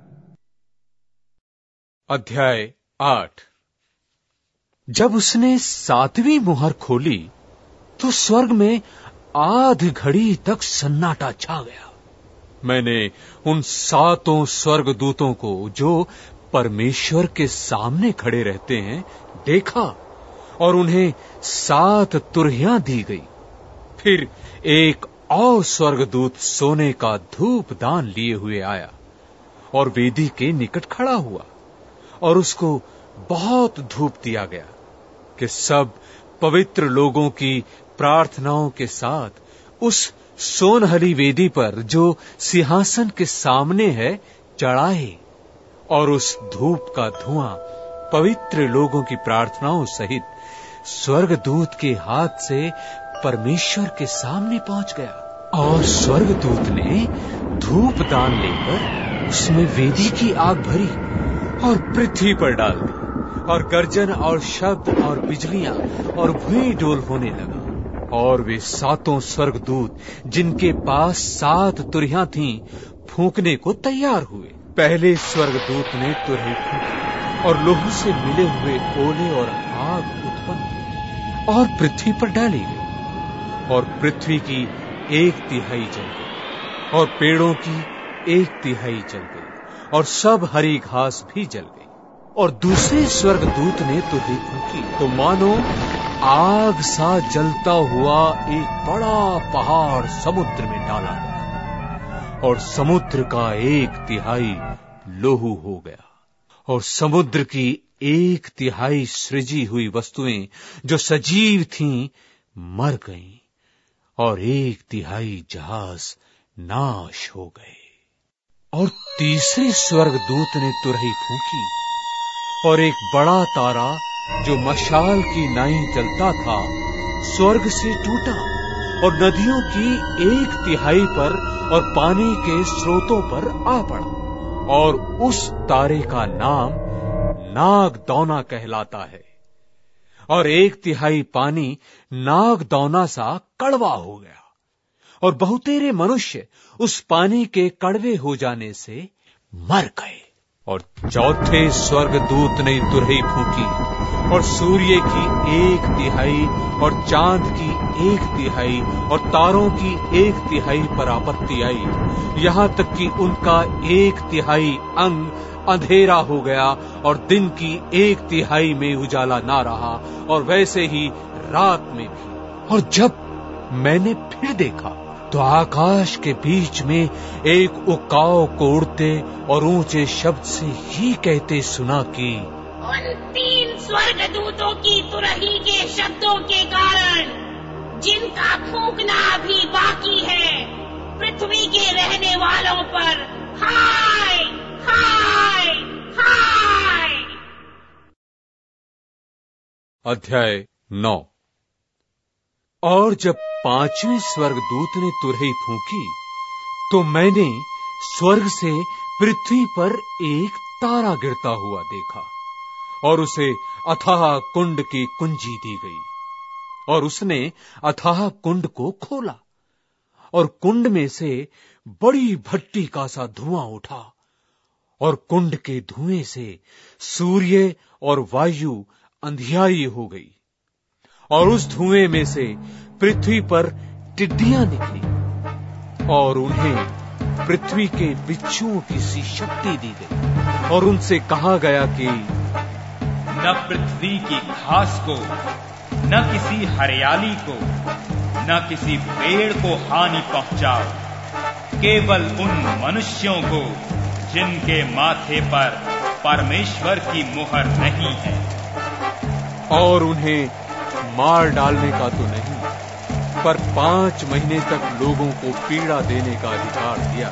अध्याय आठ। जब उसने सातवीं मुहर खोली तो स्वर्ग में आधी घड़ी तक सन्नाटा छा गया। मैंने उन सातों स्वर्गदूतों को जो परमेश्वर के सामने खड़े रहते हैं देखा और उन्हें सात तुरहियां दी गई। फिर एक और स्वर्गदूत सोने का धूप दान लिए हुए आया और वेदी के निकट खड़ा हुआ और उसको बहुत धूप दिया गया कि सब पवित्र लोगों की प्रार्थनाओं के साथ उस सोनहली वेदी पर जो सिंहासन के सामने है चढ़ाए और उस धूप का धुआं पवित्र लोगों की प्रार्थनाओं सहित स्वर्गदूत के हाथ से परमेश्वर के सामने पहुंच गया। और स्वर्गदूत ने धूप दान लेकर उसमें वेदी की आग भरी और पृथ्वी पर डाल दी और गर्जन और शब्द और बिजलियां और भूमि डोल होने लगा। और वे सातों स्वर्गदूत जिनके पास सात तुरहियां थीं फूंकने को तैयार हुए। पहले स्वर्गदूत ने तुरही फूंकी और लोहू से मिले हुए ओले और आग उत्पन्न हुई और पृथ्वी पर डाली गई और पृथ्वी की एक तिहाई जल गई और पेड़ों की एक तिहाई जल गई और सब हरी घास भी जल गई। और दूसरे स्वर्गदूत ने तुरही फूंकी तो मानो आग सा जलता हुआ एक बड़ा पहाड़ समुद्र में डाला गया और समुद्र का एक तिहाई लोहू हो गया और समुद्र की एक तिहाई सृजी हुई वस्तुएं जो सजीव थीं मर गईं और एक तिहाई जहाज नाश हो गए। और तीसरे स्वर्गदूत ने तुरही फूंकी और एक बड़ा तारा जो मशाल की नाई जलता था स्वर्ग से टूटा और नदियों की एक तिहाई पर और पानी के स्रोतों पर आ पड़ा और उस तारे का नाम नागदौना कहलाता है। और एक तिहाई पानी नागदौना सा कड़वा हो गया और बहुतेरे मनुष्य उस पानी के कड़वे हो जाने से मर गए। और चौथे स्वर्गदूत ने तुरही फूंकी और सूर्य की एक तिहाई और चांद की एक तिहाई और तारों की एक तिहाई पर आपत्ति आई, यहाँ तक कि उनका एक तिहाई अंग अंधेरा हो गया और दिन की एक तिहाई में उजाला ना रहा और वैसे ही रात में भी। और जब मैंने फिर देखा तो आकाश के बीच में एक उकाव को उड़ते और ऊंचे शब्द से ही कहते सुना कि उन तीन स्वर्गदूतों की तुरही के शब्दों के कारण जिनका फूंकना अभी बाकी है पृथ्वी के रहने वालों पर हाय हाय हाय। अध्याय नौ। और जब पांचवें स्वर्गदूत ने तुरही फूंकी तो मैंने स्वर्ग से पृथ्वी पर एक तारा गिरता हुआ देखा और उसे अथाह कुंड की कुंजी दी गई और उसने अथाह कुंड को खोला और कुंड में से बड़ी भट्टी का सा धुआं उठा और कुंड के धुएं से सूर्य और वायु अंधियाई हो गई और उस धुएं में से पृथ्वी पर टिड्डियां निकली और उन्हें पृथ्वी के बिच्छुओं की सी शक्ति दी गई और उनसे कहा गया कि न पृथ्वी की घास को न किसी हरियाली को न किसी पेड़ को हानि पहुंचाओ, केवल उन मनुष्यों को जिनके माथे पर परमेश्वर की मुहर नहीं है। और उन्हें मार डालने का तो नहीं पर पांच महीने तक लोगों को पीड़ा देने का अधिकार दिया।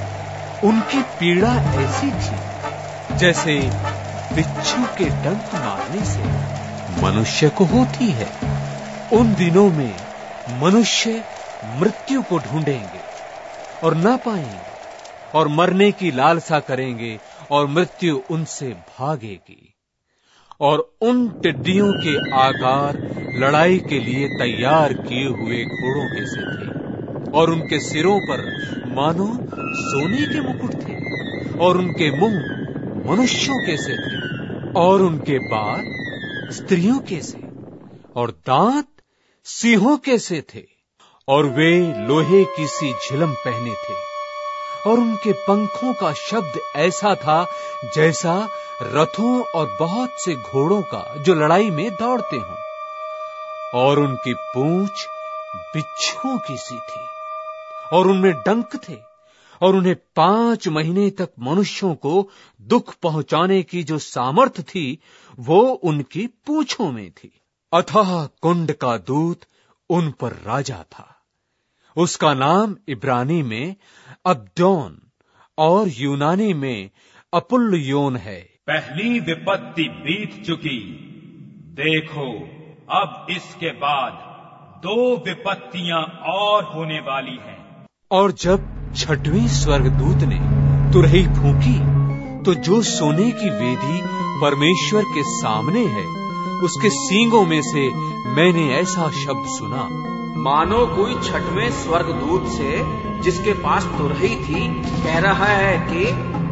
उनकी पीड़ा ऐसी थी जैसे बिच्छू के डंक मारने से मनुष्य को होती है। उन दिनों में मनुष्य मृत्यु को ढूंढेंगे और ना पाएंगे, और मरने की लालसा करेंगे और मृत्यु उनसे भागेगी। और उन टिड्डियों के आकार लड़ाई के लिए तैयार किए हुए घोड़ों के से थे, और उनके सिरों पर मानो सोने के मुकुट थे, और उनके मुंह मनुष्यों के से थे, और उनके बाल स्त्रियों के से, और दांत सिंहों के से थे, और वे लोहे की सी झिलम पहने थे, और उनके पंखों का शब्द ऐसा था जैसा रथों और बहुत से घोड़ों का जो लड़ाई में दौड़ते हों, और उनकी पूंछ बिच्छुओं की सी थी, और उनमें डंक थे, और उन्हें पांच महीने तक मनुष्यों को दुख पहुंचाने की जो सामर्थ थी वो उनकी पूंछों में थी। अथाह कुंड का दूत उन पर राजा था। उसका नाम इब्रानी में अब्दोन और यूनानी में अपुल्योन है। पहली विपत्ति बीत चुकी, देखो अब इसके बाद दो विपत्तियां और होने वाली हैं। और जब छठवीं स्वर्गदूत ने तुरही फूंकी तो जो सोने की वेदी परमेश्वर के सामने है उसके सींगों में से मैंने ऐसा शब्द सुना, मानो कोई छठवें स्वर्गदूत से जिसके पास तुरही थी कह रहा है कि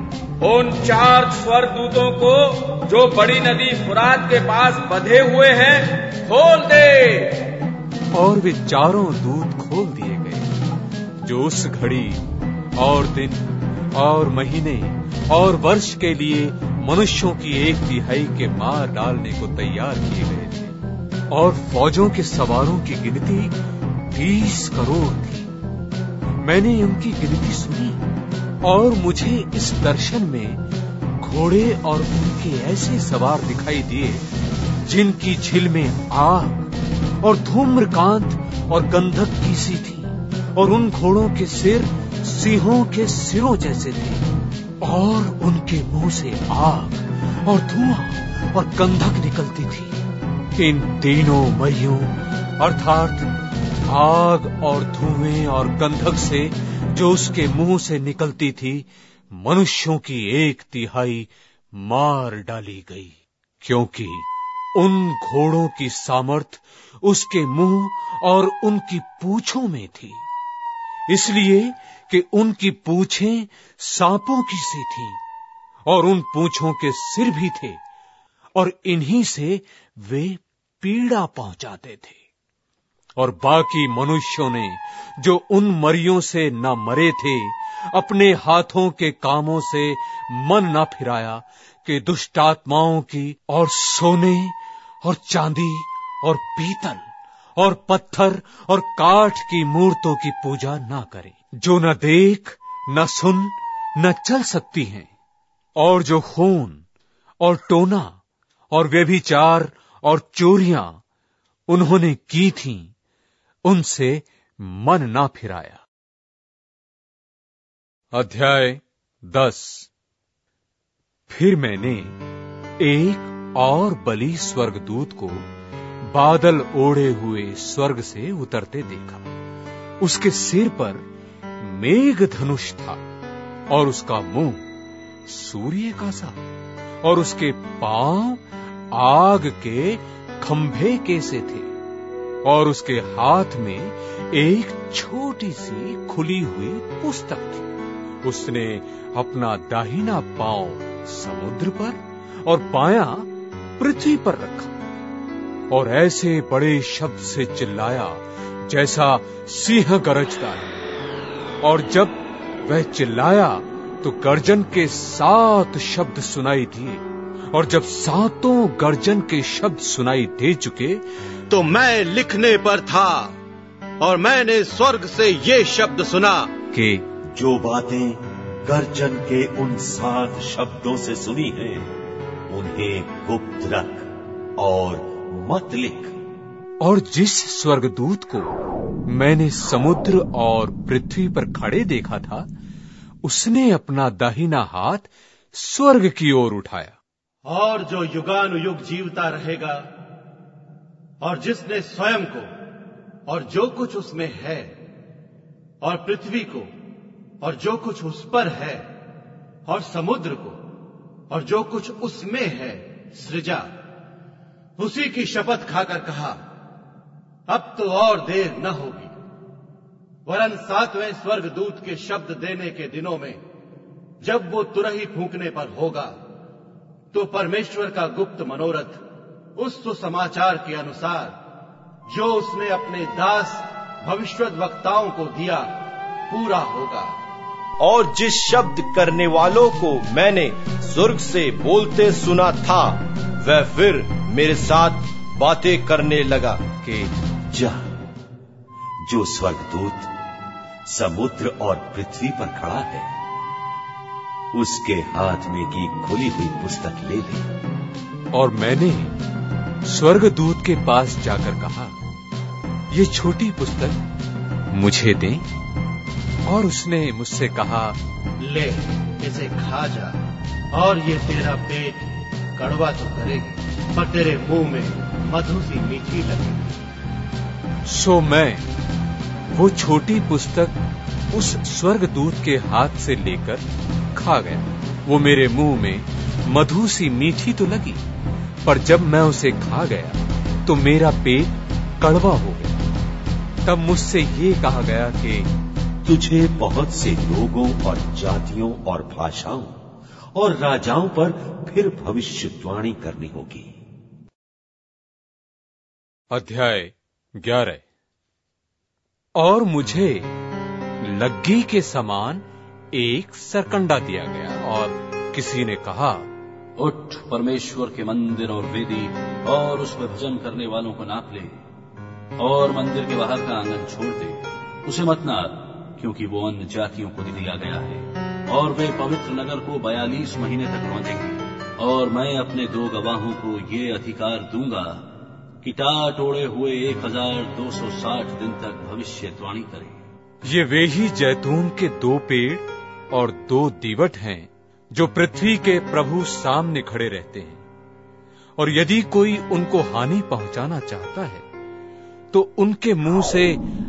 उन चार स्वर्गदूतों को जो बड़ी नदी फुरात के पास बंधे हुए हैं खोल दे। और वे चारों दूत खोल दिए गए जो उस घड़ी और दिन और महीने और वर्ष के लिए मनुष्यों की एक तिहाई के मार डालने को तैयार किए गए थे। और फौजों के सवारों की गिनती बीस करोड़ थी। मैंने उनकी गिनती सुनी और मुझे इस दर्शन में घोड़े और उनके ऐसे सवार दिखाई दिए जिनकी झिल में आग और धूम्रकांत और गंधक की सी थी, और उन घोड़ों के सिर सिंहों के सिरों जैसे थे, और उनके मुंह से आग और धुआं और गंधक निकलती थी। इन तीनों मरियों अर्थात आग और धुएं और गंधक से जो उसके मुंह से निकलती थी मनुष्यों की एक तिहाई मार डाली गई, क्योंकि उन घोड़ों की सामर्थ उसके मुंह और उनकी पूंछों में थी, इसलिए कि उनकी पूंछें सांपों की सी थीं और उन पूंछों के सिर भी थे, और इन्हीं से वे पीड़ा पहुंचाते थे। और बाकी मनुष्यों ने जो उन मरियों से न मरे थे अपने हाथों के कामों से मन न फिराया कि दुष्ट आत्माओं की और सोने और चांदी और पीतल और पत्थर और काठ की मूर्तों की पूजा न करे, जो न देख न सुन न चल सकती हैं, और जो खून और टोना और व्यभिचार और चोरियां उन्होंने की थीं उनसे मन ना फिराया। अध्याय दस। फिर मैंने एक और बलि स्वर्गदूत को बादल ओढ़े हुए स्वर्ग से उतरते देखा। उसके सिर पर मेघ धनुष था और उसका मुंह सूर्य का सा, और उसके पांव आग के खंभे के से थे, और उसके हाथ में एक छोटी सी खुली हुई पुस्तक थी। उसने अपना दाहिना पांव समुद्र पर और बायां पृथ्वी पर रखा, और ऐसे बड़े शब्द से चिल्लाया जैसा सिंह गरजता है। और जब वह चिल्लाया तो गर्जन के सात शब्द सुनाई दिए, और जब सातों गर्जन के शब्द सुनाई दे चुके तो मैं लिखने पर था, और मैंने स्वर्ग से ये शब्द सुना कि जो बातें गर्जन के उन सात शब्दों से सुनी हैं उन्हें गुप्त रख और मत लिख। और जिस स्वर्गदूत को मैंने समुद्र और पृथ्वी पर खड़े देखा था, उसने अपना दाहिना हाथ स्वर्ग की ओर उठाया। और जो युगानुयुग जीवता रहेगा, और जिसने स्वयं को और जो कुछ उसमें है, और पृथ्वी को और जो कुछ उस पर है, और समुद्र को और जो कुछ उसमें है सृजा, उसी की शपथ खाकर कहा, अब तो और देर न होगी, वरन सातवें स्वर्गदूत के शब्द देने के दिनों में जब वो तुरही फूंकने पर होगा, तो परमेश्वर का गुप्त मनोरथ उस सुसमाचार के अनुसार जो उसने अपने दास भविष्यद् वक्ताओं को दिया पूरा होगा। और जिस शब्द करने वालों को मैंने स्वर्ग से बोलते सुना था, वह फिर मेरे साथ बातें करने लगा कि जा, जो स्वर्गदूत समुद्र और पृथ्वी पर खड़ा है, उसके हाथ में की खुली हुई पुस्तक ले ले। और मैंने स्वर्गदूत के पास जाकर कहा, ये छोटी पुस्तक मुझे दें। और उसने मुझसे कहा, ले, इसे खा जा, और ये तेरा पेट कड़वा तो करेगी, पर तेरे मुंह में मधु सी मीठी लगेगी। सो मैं वो छोटी पुस्तक उस स्वर्गदूत के हाथ से लेकर खा गया। वो मेरे मुंह में मधु सी मीठी तो लगी, पर जब मैं उसे खा गया तो मेरा पेट कड़वा हो गया। तब मुझसे ये कहा गया कि तुझे बहुत से लोगों और जातियों और भाषाओं और राजाओं पर फिर भविष्यवाणी करनी होगी। अध्याय ग्यारह। और मुझे लग्गी के समान एक सरकंडा दिया गया, और किसी ने कहा, उठ, परमेश्वर के मंदिर और वेदी और उसमें भजन करने वालों को नाप ले, और मंदिर के बाहर का आंगन छोड़ दे, उसे मत नाप, क्योंकि वो अन्य जातियों को दिया गया है, और वे पवित्र नगर को बयालीस महीने तक रौंदेंगे। और मैं अपने दो गवाहों को ये अधिकार दूंगा कि टाट ओढ़े हुए एक हजार दो सौ साठ दिन तक भविष्यवाणी करें। ये वे ही जैतून के दो पेड़ और दो दीवट हैं जो पृथ्वी के प्रभु सामने खड़े रहते हैं, और यदि कोई उनको हानि पहुंचाना चाहता है तो उनके मुंह से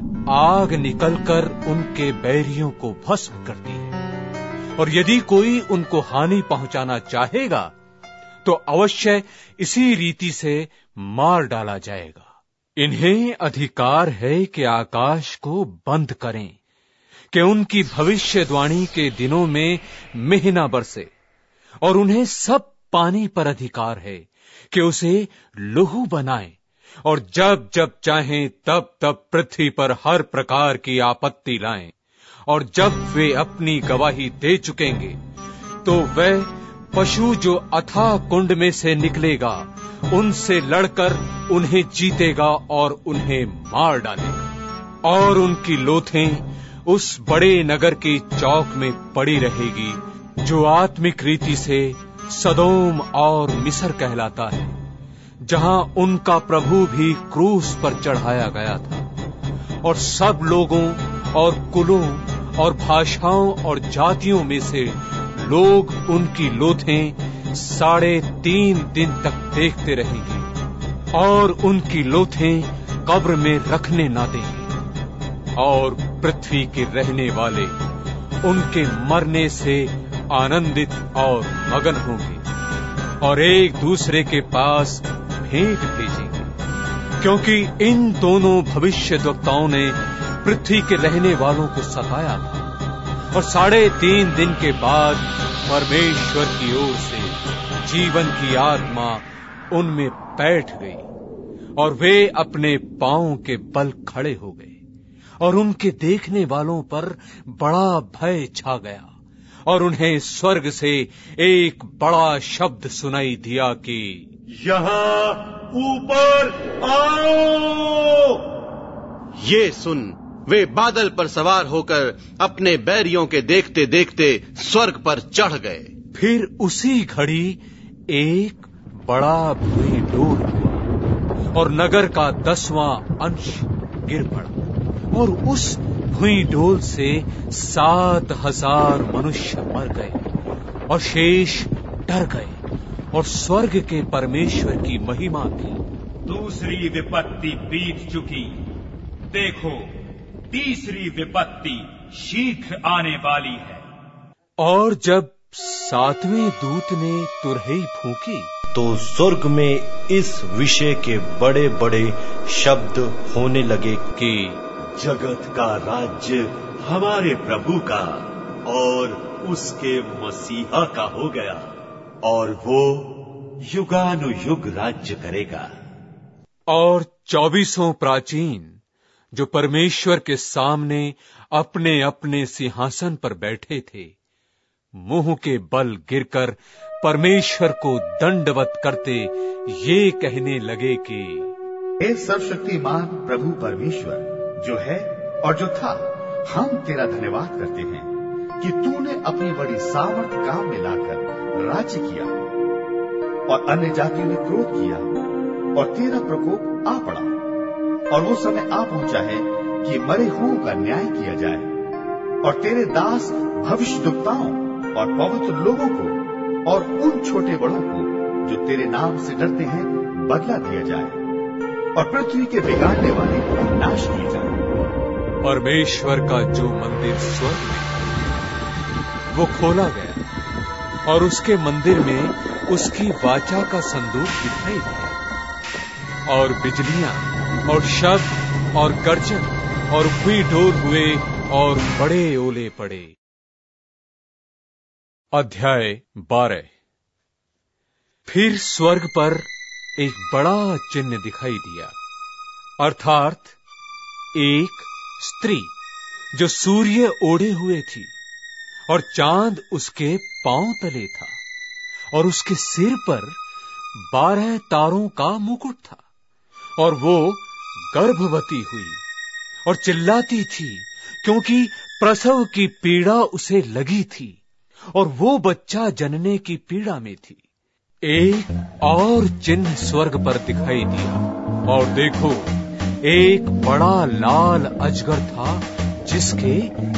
आग निकलकर उनके बैरियों को भस्म करती है। और यदि कोई उनको हानि पहुंचाना चाहेगा तो अवश्य इसी रीति से मार डाला जाएगा। इन्हें अधिकार है कि आकाश को बंद करें, कि उनकी भविष्यवाणी के दिनों में मेह न बरसे, और उन्हें सब पानी पर अधिकार है कि उसे लहू बनाएं, और जब जब चाहें तब तब पृथ्वी पर हर प्रकार की आपत्ति लाएं। और जब वे अपनी गवाही दे चुकेंगे तो वह पशु जो अथाह कुंड में से निकलेगा उनसे लड़कर उन्हें जीतेगा और उन्हें मार डालेगा। और उनकी लोथें उस बड़े नगर की चौक में पड़ी रहेगी जो आत्मिक रीति से सदोम और मिस्र कहलाता है, जहां उनका प्रभु भी क्रूस पर चढ़ाया गया था। और सब लोगों और कुलों और भाषाओं और जातियों में से लोग उनकी लोथें साढ़े तीन दिन तक देखते रहेंगे, और उनकी लोथें कब्र में रखने ना देंगे। और पृथ्वी के रहने वाले उनके मरने से आनंदित और मगन होंगे, और एक दूसरे के पास भेंट भेजेंगे, क्योंकि इन दोनों भविष्यद्वक्ताओं ने पृथ्वी के रहने वालों को सताया था। और साढ़े तीन दिन के बाद परमेश्वर की ओर से जीवन की आत्मा उनमें बैठ गई, और वे अपने पांवों के बल खड़े हो गए। और उनके देखने वालों पर बड़ा भय छा गया, और उन्हें स्वर्ग से एक बड़ा शब्द सुनाई दिया कि यहाँ ऊपर आओ। ये सुन, वे बादल पर सवार होकर अपने बैरियों के देखते देखते स्वर्ग पर चढ़ गए। फिर उसी घड़ी एक बड़ा भूमि डोल हुआ, और नगर का दसवां अंश गिर पड़ा, और उस भुई डोल से सात हजार मनुष्य मर गए और शेष डर गए और स्वर्ग के परमेश्वर की महिमा की। दूसरी विपत्ति बीत चुकी, देखो तीसरी विपत्ति शीघ्र आने वाली है। और जब सातवें दूत ने तुरही फूंकी तो स्वर्ग में इस विषय के बड़े बड़े शब्द होने लगे कि जगत का राज्य हमारे प्रभु का और उसके मसीहा का हो गया, और वो युगानुयुग राज्य करेगा। और चौबीसों प्राचीन जो परमेश्वर के सामने अपने अपने सिंहासन पर बैठे थे, मुंह के बल गिरकर परमेश्वर को दंडवत करते ये कहने लगे कि हे सर्वशक्तिमान प्रभु परमेश्वर जो है और जो था, हम तेरा धन्यवाद करते हैं कि तूने अपनी बड़ी सामर्थ काम में लाकर राज्य किया और अन्य जातियों ने क्रोध किया और तेरा प्रकोप आ पड़ा, और वो समय आ पहुंचा है कि मरे हुओं का न्याय किया जाए और तेरे दास भविष्यद्वक्ताओं और पवित्र लोगों को और उन छोटे बड़ों को जो तेरे नाम से डरते हैं बदला दिया जाए, और पृथ्वी के बिगाड़ने वाले नाश किए जाए। परमेश्वर का जो मंदिर स्वर्ग में है वो खोला गया, और उसके मंदिर में उसकी वाचा का संदूक दिखाई दिया, और बिजलियां और शब्द और गर्जन और हुई डोल हुए और बड़े ओले पड़े। अध्याय बारह। फिर स्वर्ग पर एक बड़ा चिन्ह दिखाई दिया, अर्थात एक स्त्री जो सूर्य ओढ़े हुए थी और चांद उसके पांव तले था, और उसके सिर पर बारह तारों का मुकुट था, और वो गर्भवती हुई और चिल्लाती थी क्योंकि प्रसव की पीड़ा उसे लगी थी, और वो बच्चा जनने की पीड़ा में थी। एक और चिन्ह स्वर्ग पर दिखाई दिया, और देखो एक बड़ा लाल अजगर था जिसके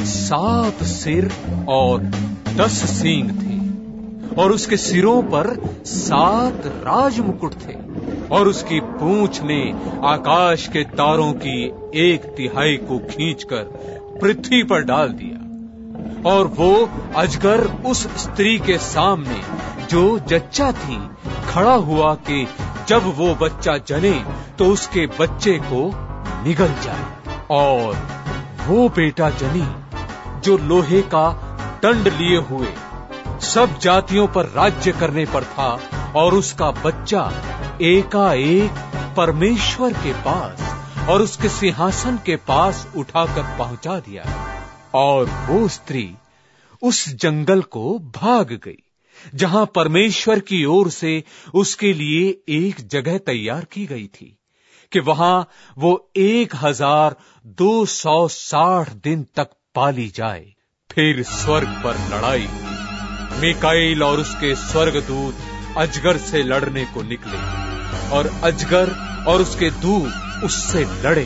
सात सिर और दस सींग थे, और उसके सिरों पर सात राज मुकुट थे, और उसकी पूंछ ने आकाश के तारों की एक तिहाई को खींचकर पृथ्वी पर डाल दिया। और वो अजगर उस स्त्री के सामने जो जच्चा थी खड़ा हुआ कि जब वो बच्चा जने तो उसके बच्चे को निगल जाए, और वो बेटा जनी जो लोहे का दंड लिए हुए सब जातियों पर राज्य करने पर था, और उसका बच्चा एकाएक परमेश्वर के पास और उसके सिंहासन के पास उठाकर पहुंचा दिया। और वो स्त्री उस जंगल को भाग गई जहां परमेश्वर की ओर से उसके लिए एक जगह तैयार की गई थी कि वहां वो एक हजार दो सौ साठ दिन तक पाली जाए। फिर स्वर्ग पर लड़ाई हुई। मीकाईल और उसके स्वर्गदूत अजगर से लड़ने को निकले, और अजगर और उसके दूत उससे लड़े,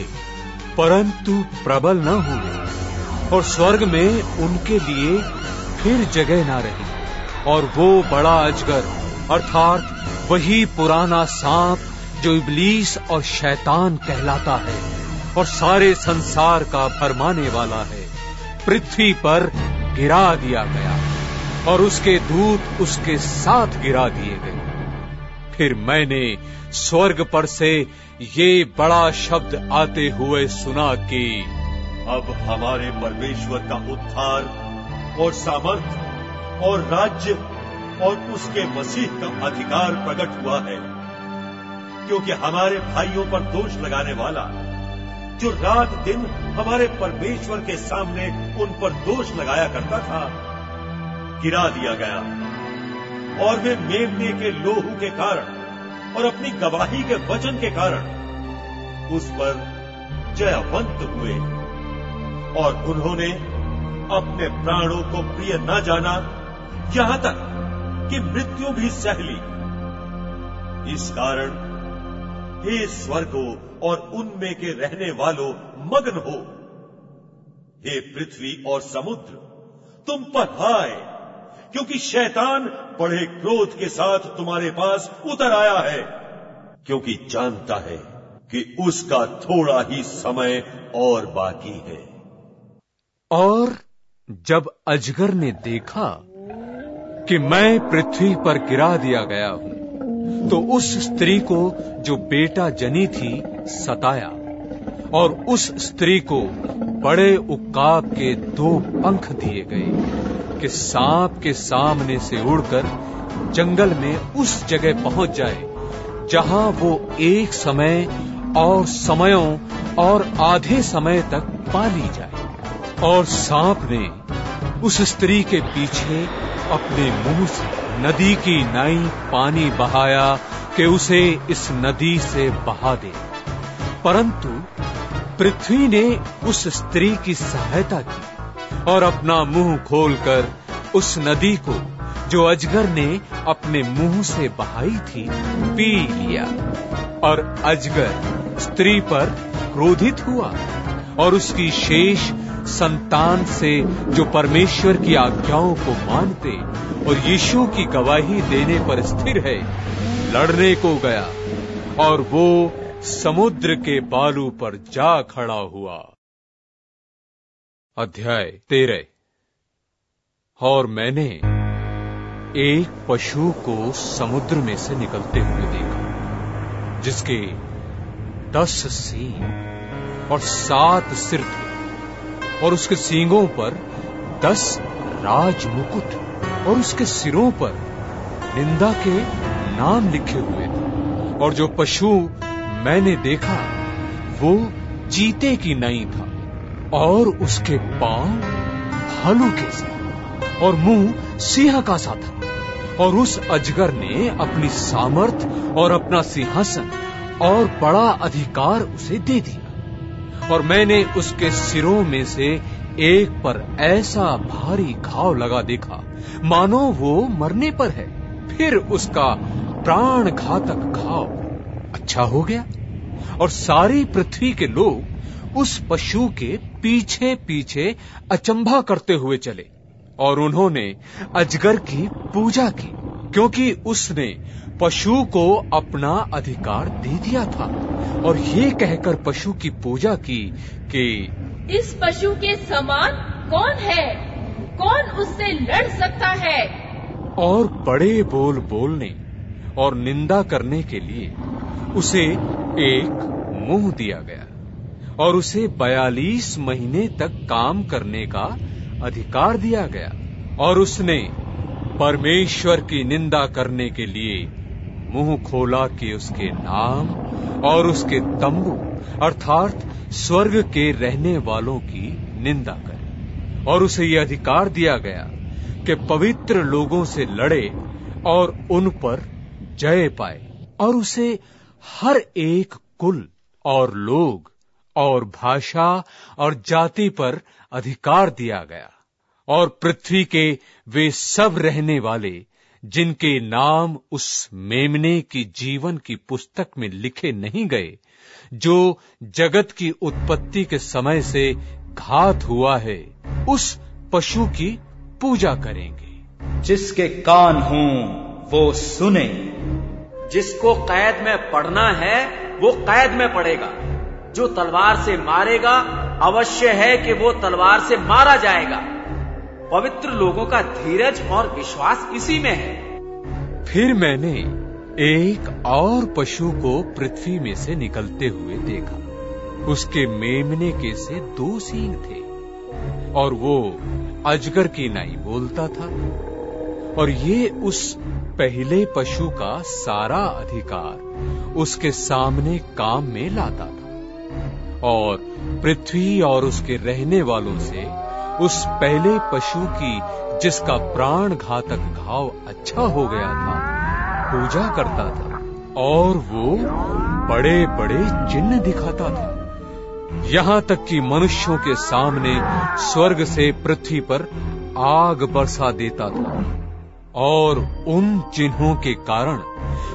परंतु प्रबल न हुए, और स्वर्ग में उनके लिए फिर जगह ना रही। और वो बड़ा अजगर अर्थात वही पुराना सांप जो इब्लीस और शैतान कहलाता है और सारे संसार का भरमाने वाला है, पृथ्वी पर गिरा दिया गया, और उसके दूत उसके साथ गिरा दिए गए। फिर मैंने स्वर्ग पर से ये बड़ा शब्द आते हुए सुना कि अब हमारे परमेश्वर का उद्धार और सामर्थ और राज्य और उसके मसीह का अधिकार प्रकट हुआ है, क्योंकि हमारे भाइयों पर दोष लगाने वाला जो रात दिन हमारे परमेश्वर के सामने उन पर दोष लगाया करता था, गिरा दिया गया, और वे मेमने के लोहू के कारण और अपनी गवाही के वचन के कारण उस पर जयवंत हुए, और उन्होंने अपने प्राणों को प्रिय न जाना, यहां तक कि मृत्यु भी सह ली। इस कारण हे स्वर्गों और उनमें के रहने वालों, मग्न हो हे पृथ्वी और समुद्र, तुम पर हाय, क्योंकि शैतान बड़े क्रोध के साथ तुम्हारे पास उतर आया है, क्योंकि जानता है कि उसका थोड़ा ही समय और बाकी है। और जब अजगर ने देखा कि मैं पृथ्वी पर गिरा दिया गया हूं, तो उस स्त्री को जो बेटा जनी थी सताया, और उस स्त्री को बड़े उक्काब के दो पंख दिए गए कि सांप के सामने से उड़कर जंगल में उस जगह पहुंच जाए जहां वो एक समय और समयों और आधे समय तक पाली जाए। और सांप ने उस स्त्री के पीछे अपने मुंह से नदी की नाई पानी बहाया कि उसे इस नदी से बहा दे, परंतु पृथ्वी ने उस स्त्री की सहायता की और अपना मुंह खोलकर उस नदी को जो अजगर ने अपने मुंह से बहाई थी पी लिया। और अजगर स्त्री पर क्रोधित हुआ और उसकी शेष संतान से जो परमेश्वर की आज्ञाओं को मानते और यीशु की गवाही देने पर स्थिर है, लड़ने को गया, और वो समुद्र के बालू पर जा खड़ा हुआ। अध्याय तेरह। और मैंने एक पशु को समुद्र में से निकलते हुए देखा, जिसके दस सींग और सात सिर थे, और उसके सींगों पर दस राज मुकुट और उसके सिरों पर निंदा के नाम लिखे हुए थे। और जो पशु मैंने देखा वो चीते की नई था, और उसके पांव भालू के से और मुंह सिंह का सा था। और उस अजगर ने अपनी सामर्थ और अपना सिंहासन और बड़ा अधिकार उसे दे दिया। और मैंने उसके सिरों में से एक पर ऐसा भारी घाव लगा देखा मानो वो मरने पर है। फिर उसका प्राण घातक घाव अच्छा हो गया, और सारी पृथ्वी के लोग उस पशु के पीछे पीछे अचंभा करते हुए चले, और उन्होंने अजगर की पूजा की, क्योंकि उसने पशु को अपना अधिकार दे दिया था, और ये कहकर पशु की पूजा की कि इस पशु के समान कौन है, कौन उससे लड़ सकता है। और बड़े बोल बोलने और निंदा करने के लिए उसे एक मुंह दिया गया, और उसे बयालीस महीने तक काम करने का अधिकार दिया गया। और उसने परमेश्वर की निंदा करने के लिए मुंह खोला कि उसके नाम और उसके तंबू अर्थात स्वर्ग के रहने वालों की निंदा करे। और उसे यह अधिकार दिया गया कि पवित्र लोगों से लड़े और उन पर जय पाए। और उसे हर एक कुल और लोग और भाषा और जाति पर अधिकार दिया गया। और पृथ्वी के वे सब रहने वाले जिनके नाम उस मेमने की जीवन की पुस्तक में लिखे नहीं गए, जो जगत की उत्पत्ति के समय से घात हुआ है, उस पशु की पूजा करेंगे। जिसके कान हों वो सुने। जिसको कैद में पड़ना है वो कैद में पड़ेगा। जो तलवार से मारेगा अवश्य है कि वो तलवार से मारा जाएगा। पवित्र लोगों का धीरज और विश्वास इसी में है। फिर मैंने एक और पशु को पृथ्वी में से निकलते हुए देखा। उसके मेमने के से दो सींग थे, और वो अजगर की नाई बोलता था। और ये उस पहले पशु का सारा अधिकार उसके सामने काम में लाता था, और पृथ्वी और उसके रहने वालों से उस पहले पशु की जिसका प्राण घातक घाव अच्छा हो गया था पूजा करता था। और वो बड़े बड़े चिन्ह दिखाता था, यहां तक कि मनुष्यों के सामने स्वर्ग से पृथ्वी पर आग बरसा देता था। और उन चिन्हों के कारण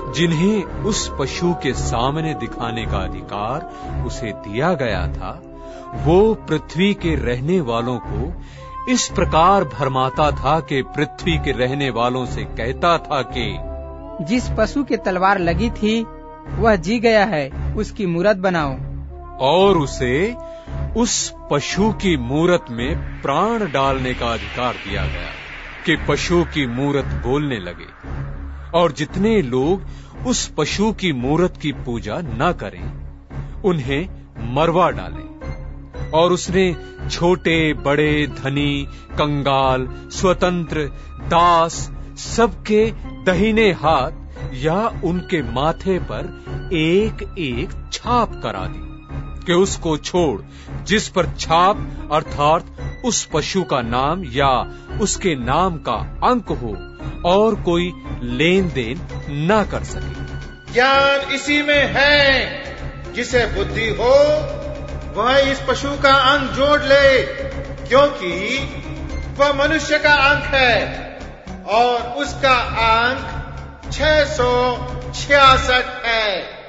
जिन्हें उस पशु के सामने दिखाने का अधिकार उसे दिया गया था, वो पृथ्वी के रहने वालों को इस प्रकार भरमाता था कि पृथ्वी के रहने वालों से कहता था कि जिस पशु के तलवार लगी थी वह जी गया है, उसकी मूरत बनाओ। और उसे उस पशु की मूरत में प्राण डालने का अधिकार दिया गया कि पशु की मूरत बोलने लगे। और जितने लोग उस पशु की मूरत की पूजा न करें, उन्हें मरवा डालें। और उसने छोटे बड़े, धनी, कंगाल, स्वतंत्र, दास सबके दाहिने हाथ या उनके माथे पर एक एक छाप करा दी कि उसको छोड़ जिस पर छाप अर्थात उस पशु का नाम या उसके नाम का अंक हो और कोई लेन देन न कर सके। ज्ञान इसी में है, जिसे बुद्धि हो वह इस पशु का अंक जोड़ ले, क्योंकि वह मनुष्य का अंक है और उसका अंक छह सौ छियासठ है।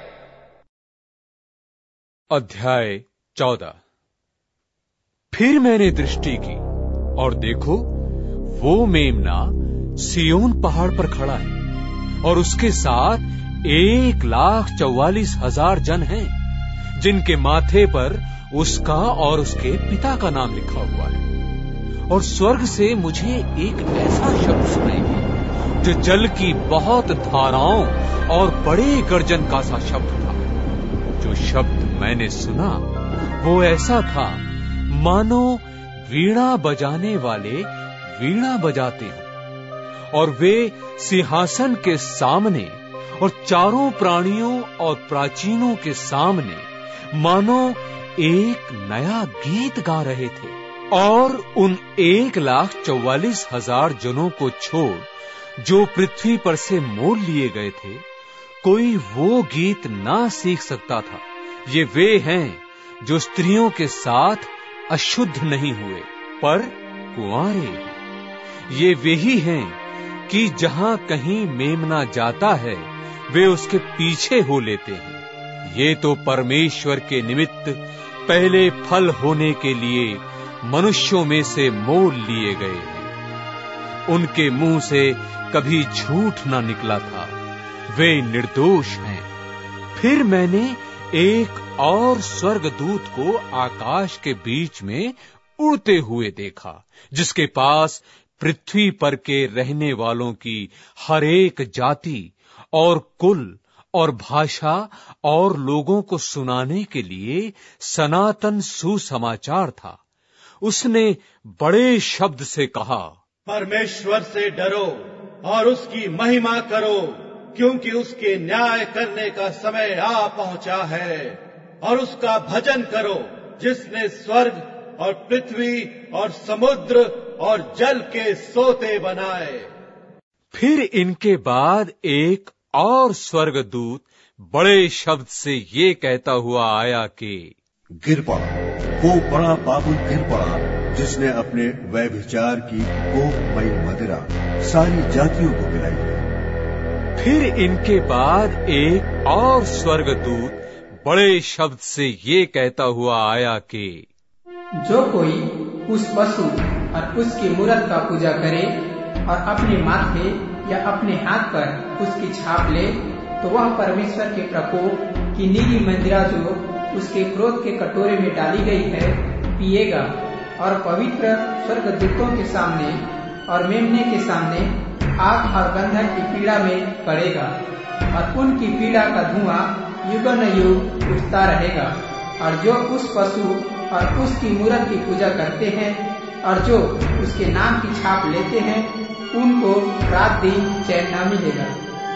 अध्याय चौदह। फिर मैंने दृष्टि की और देखो, वो मेमना सियोन पहाड़ पर खड़ा है और उसके साथ एक लाख चौवालीस हजार जन हैं, जिनके माथे पर उसका और उसके पिता का नाम लिखा हुआ है। और स्वर्ग से मुझे एक ऐसा शब्द सुनाई दिया जो जल की बहुत धाराओं और बड़े गर्जन का सा शब्द था। जो शब्द मैंने सुना वो ऐसा था मानो वीणा बजाने वाले वीणा बजाते हों। और वे सिंहासन के सामने और चारों प्राणियों और प्राचीनों के सामने मानो एक नया गीत गा रहे थे। और उन एक लाख चौवालीस हजार जनों को छोड़ जो पृथ्वी पर से मोल लिए गए थे, कोई वो गीत ना सीख सकता था। ये वे हैं जो स्त्रियों के साथ अशुद्ध नहीं हुए पर कुंवारे। ये वे ही हैं कि जहां कहीं मेमना जाता है वे उसके पीछे हो लेते हैं। ये तो परमेश्वर के निमित्त पहले फल होने के लिए मनुष्यों में से मोल लिए गए हैं। उनके मुंह से कभी झूठ न निकला था, वे निर्दोष हैं। फिर मैंने एक और स्वर्गदूत को आकाश के बीच में उड़ते हुए देखा, जिसके पास पृथ्वी पर के रहने वालों की हर एक जाति और कुल और भाषा और लोगों को सुनाने के लिए सनातन सुसमाचार था। उसने बड़े शब्द से कहा, परमेश्वर से डरो और उसकी महिमा करो, क्योंकि उसके न्याय करने का समय आ पहुंचा है। और उसका भजन करो जिसने स्वर्ग और पृथ्वी और समुद्र और जल के सोते बनाए। फिर इनके बाद एक और स्वर्गदूत बड़े शब्द से ये कहता हुआ आया कि गिर पड़ा, वो बड़ा बाबुल गिर पड़ा, जिसने अपने व्यभिचार की कोपमयी मदिरा सारी जातियों को पिलाई है। फिर इनके बाद एक और स्वर्गदूत बड़े शब्द से ये कहता हुआ आया कि जो कोई उस पशु और उसकी मूरत का पूजा करे और अपने माथे या अपने हाथ पर उसकी छाप ले, तो वह परमेश्वर के प्रकोप की नीली मंदिरा जो उसके क्रोध के कटोरे में डाली गई है पिएगा। और पवित्र स्वर्गदूतों के सामने और मेमने के सामने आग और गंधक की पीड़ा में पड़ेगा। और उनकी पीड़ा का धुआं युगन युग उठता रहेगा। और जो उस पशु और उसकी मूरत की पूजा करते हैं और जो उसके नाम की छाप लेते हैं, उनको रात दिन चैन न मिलेगा।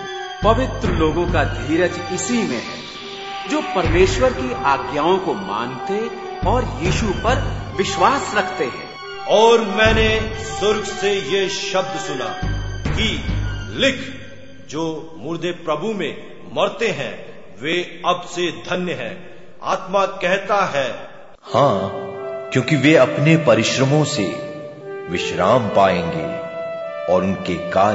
पवित्र लोगों का धीरज इसी में है जो परमेश्वर की आज्ञाओं को मानते और यीशु पर विश्वास रखते हैं। और मैंने स्वर्ग से ये शब्द सुना कि लिख, जो मुर्दे प्रभु में मरते हैं वे अब से धन्य हैं। आत्मा कहता है, हाँ, क्योंकि वे अपने परिश्रमों से विश्राम पाएंगे और उनके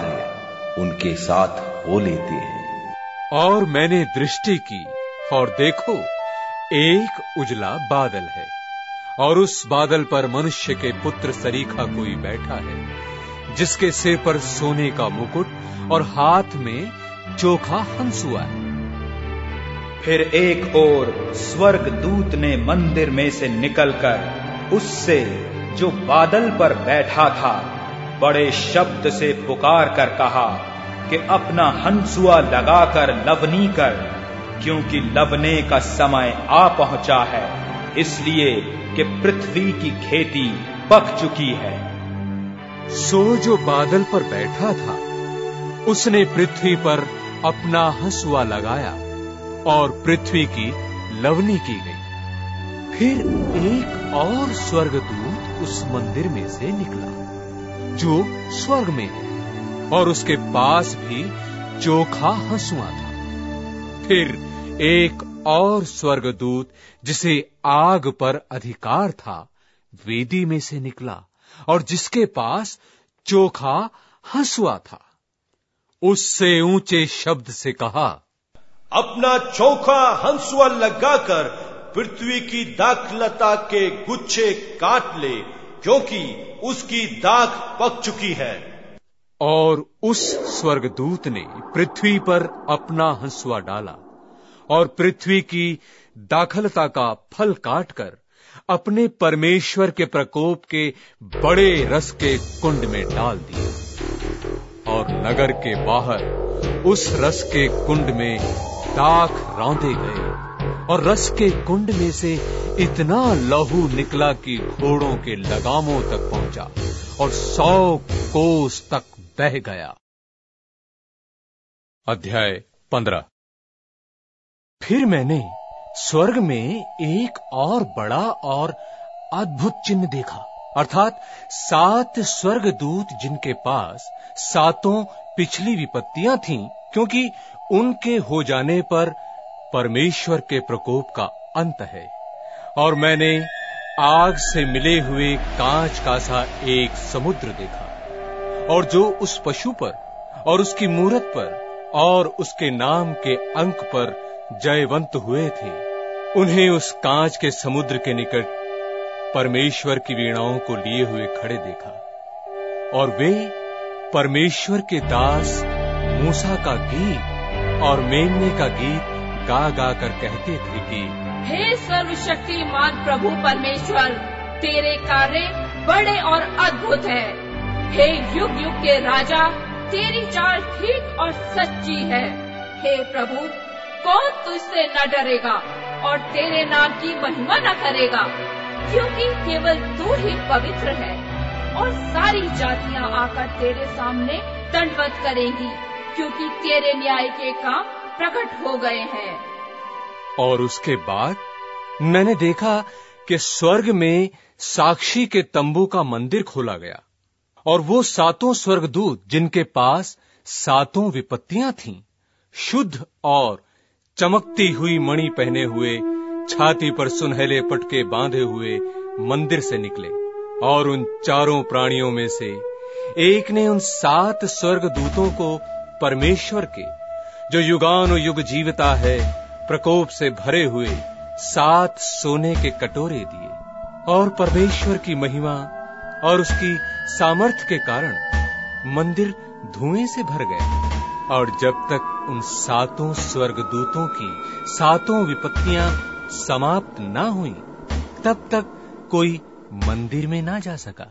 कार्य उनके साथ हो लेते हैं। और मैंने दृष्टि की और देखो, एक उजला बादल है और उस बादल पर मनुष्य के पुत्र सरीखा कोई बैठा है, जिसके सिर पर सोने का मुकुट और हाथ में चोखा हंसुआ है। फिर एक और स्वर्ग दूत ने मंदिर में से निकलकर उससे जो बादल पर बैठा था बड़े शब्द से पुकार कर कहा कि अपना हंसुआ लगाकर लवनी कर, क्योंकि लवने का समय आ पहुंचा है, इसलिए कि पृथ्वी की खेती पक चुकी है। सो जो बादल पर बैठा था उसने पृथ्वी पर अपना हंसुआ लगाया और पृथ्वी की लवनी की गई। फिर एक और स्वर्गदूत उस मंदिर में से निकला जो स्वर्ग में है, और उसके पास भी चोखा हंसुआ था। फिर एक और स्वर्गदूत जिसे आग पर अधिकार था वेदी में से निकला, और जिसके पास चोखा हंसुआ था। उससे ऊंचे शब्द से कहा, अपना चोखा हंसुआ लगाकर पृथ्वी की दाखलता के गुच्छे काट ले, क्योंकि उसकी दाख पक चुकी है। और उस स्वर्गदूत ने पृथ्वी पर अपना हंसुआ डाला और पृथ्वी की दाखलता का फल काटकर अपने परमेश्वर के प्रकोप के बड़े रस के कुंड में डाल दिया। और नगर के बाहर उस रस के कुंड में दाख रौंदे गए, और रस के कुंड में से इतना लहू निकला कि घोड़ों के लगामों तक पहुंचा और सौ कोस तक बह गया। अध्याय पंद्रह। फिर मैंने स्वर्ग में एक और बड़ा और अद्भुत चिन्ह देखा, अर्थात सात स्वर्गदूत जिनके पास सातों पिछली विपत्तियां थीं, क्योंकि उनके हो जाने पर परमेश्वर के प्रकोप का अंत है। और मैंने आग से मिले हुए कांच का सा एक समुद्र देखा, और जो उस पशु पर और उसकी मूरत पर और उसके नाम के अंक पर जयवंत हुए थे, उन्हें उस कांच के समुद्र के निकट परमेश्वर की वीणाओं को लिए हुए खड़े देखा। और वे परमेश्वर के दास मूसा का गीत और मेमने का गीत गा गा कर कहते थे कि हे सर्वशक्तिमान प्रभु परमेश्वर, तेरे कार्य बड़े और अद्भुत हैं। हे युग युग के राजा, तेरी चाल ठीक और सच्ची है। हे प्रभु, कौन तुझसे न डरेगा और तेरे नाम की महिमा न करेगा, क्योंकि केवल तू ही पवित्र है। और सारी जातियां आकर तेरे सामने दंडवत करेंगी, क्योंकि तेरे न्याय के काम प्रकट हो गए हैं। और उसके बाद मैंने देखा कि स्वर्ग में साक्षी के तंबू का मंदिर खोला गया, और वो सातों स्वर्गदूत जिनके पास सातों विपत्तियां थीं, शुद्ध और चमकती हुई मणि पहने हुए, छाती पर सुनहले पटके बांधे हुए मंदिर से निकले। और उन चारों प्राणियों में से एक ने उन सात स्वर्गदूतों को परमेश्वर के, जो युगानुयुग जीवता है, प्रकोप से भरे हुए सात सोने के कटोरे दिए। और परमेश्वर की महिमा और उसकी सामर्थ्य के कारण मंदिर धुएं से भर गया। और जब तक उन सातों स्वर्गदूतों की सातों विपत्तियां समाप्त ना हुई, तब तक कोई मंदिर में ना जा सका।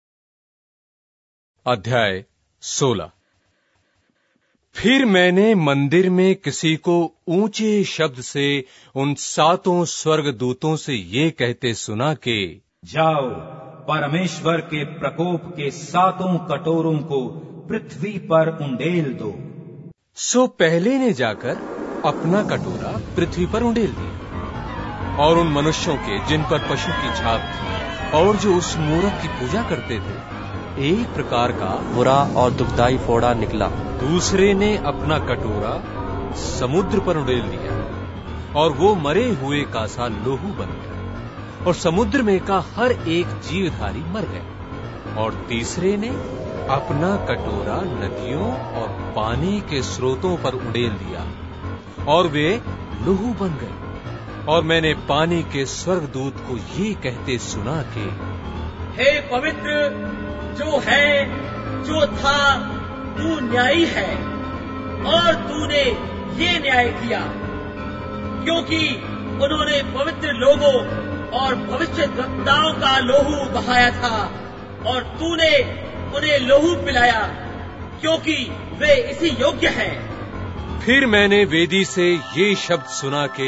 अध्याय सोलह। फिर मैंने मंदिर में किसी को ऊंचे शब्द से उन सातों स्वर्गदूतों से ये कहते सुना कि जाओ, परमेश्वर के प्रकोप के सातों कटोरों को पृथ्वी पर उंडेल दो। सो पहले ने जाकर अपना कटोरा पृथ्वी पर उंडेल दिया, और उन मनुष्यों के जिन पर पशु की छाप थी और जो उस मूरत की पूजा करते थे, एक प्रकार का बुरा और दुखदाई फोड़ा निकला। दूसरे ने अपना कटोरा समुद्र पर उड़ेल दिया, और वो मरे हुए का सा लोहू बन गया, और समुद्र में का हर एक जीवधारी मर गया। और तीसरे ने अपना कटोरा नदियों और पानी के स्रोतों पर उड़ेल दिया, और वे लोहू बन गए। और मैंने पानी के स्वर्गदूत को ये कहते सुना कि हे पवित्र जो है, जो था, तू न्यायी है और तूने ये न्याय किया, क्योंकि उन्होंने पवित्र लोगों और भविष्यद्वक्ताओं का लोहू बहाया था और तूने उन्हें लोहू पिलाया, क्योंकि वे इसी योग्य हैं। फिर मैंने वेदी से ये शब्द सुना कि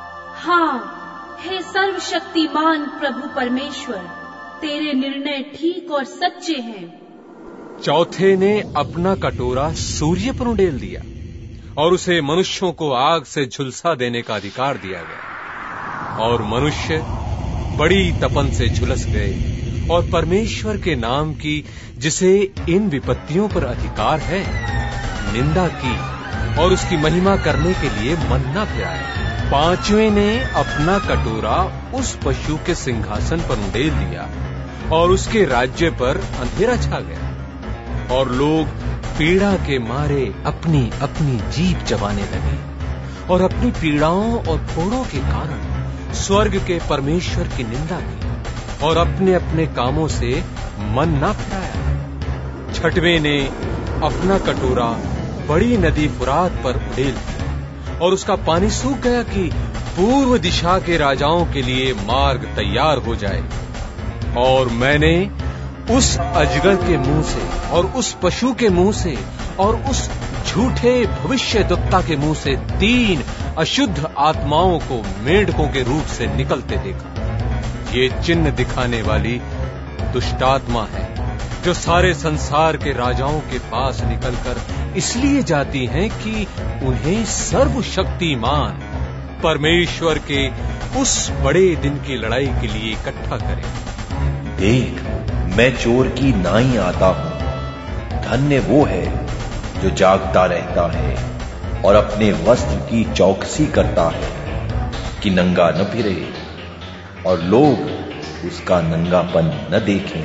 हाँ, हे सर्वशक्तिमान प्रभु परमेश्वर, तेरे निर्णय ठीक और सच्चे हैं। चौथे ने अपना कटोरा सूर्य पर उंडेल दिया और उसे मनुष्यों को आग से झुलसा देने का अधिकार दिया गया, और मनुष्य बड़ी तपन से झुलस गए और परमेश्वर के नाम की, जिसे इन विपत्तियों पर अधिकार है, निंदा की और उसकी महिमा करने के लिए मन्ना फिराया। पांचवें ने अपना कटोरा उस पशु के सिंहासन पर उंडेल दिया और उसके राज्य पर अंधेरा छा गया, और लोग पीड़ा के मारे अपनी अपनी जीभ चबाने लगे और अपनी पीड़ाओं और फोड़ों के कारण स्वर्ग के परमेश्वर की निंदा की और अपने अपने कामों से मन न फिराया। छठवें ने अपना कटोरा बड़ी नदी फुरात पर उड़ेल दिया और उसका पानी सूख गया कि पूर्व दिशा के राजाओं के लिए मार्ग तैयार हो जाए। और मैंने उस अजगर के मुंह से और उस पशु के मुंह से और उस झूठे भविष्यद्वक्ता के मुंह से तीन अशुद्ध आत्माओं को मेंढकों के रूप से निकलते देखा। ये चिन्ह दिखाने वाली दुष्टात्मा है, जो सारे संसार के राजाओं के पास निकलकर इसलिए जाती हैं कि उन्हें सर्वशक्तिमान परमेश्वर के उस बड़े दिन की लड़ाई के लिए इकट्ठा करें। देख, मैं चोर की नाई आता हूं। धन्य वो है जो जागता रहता है और अपने वस्त्र की चौकसी करता है कि नंगा न फिरे और लोग उसका नंगापन न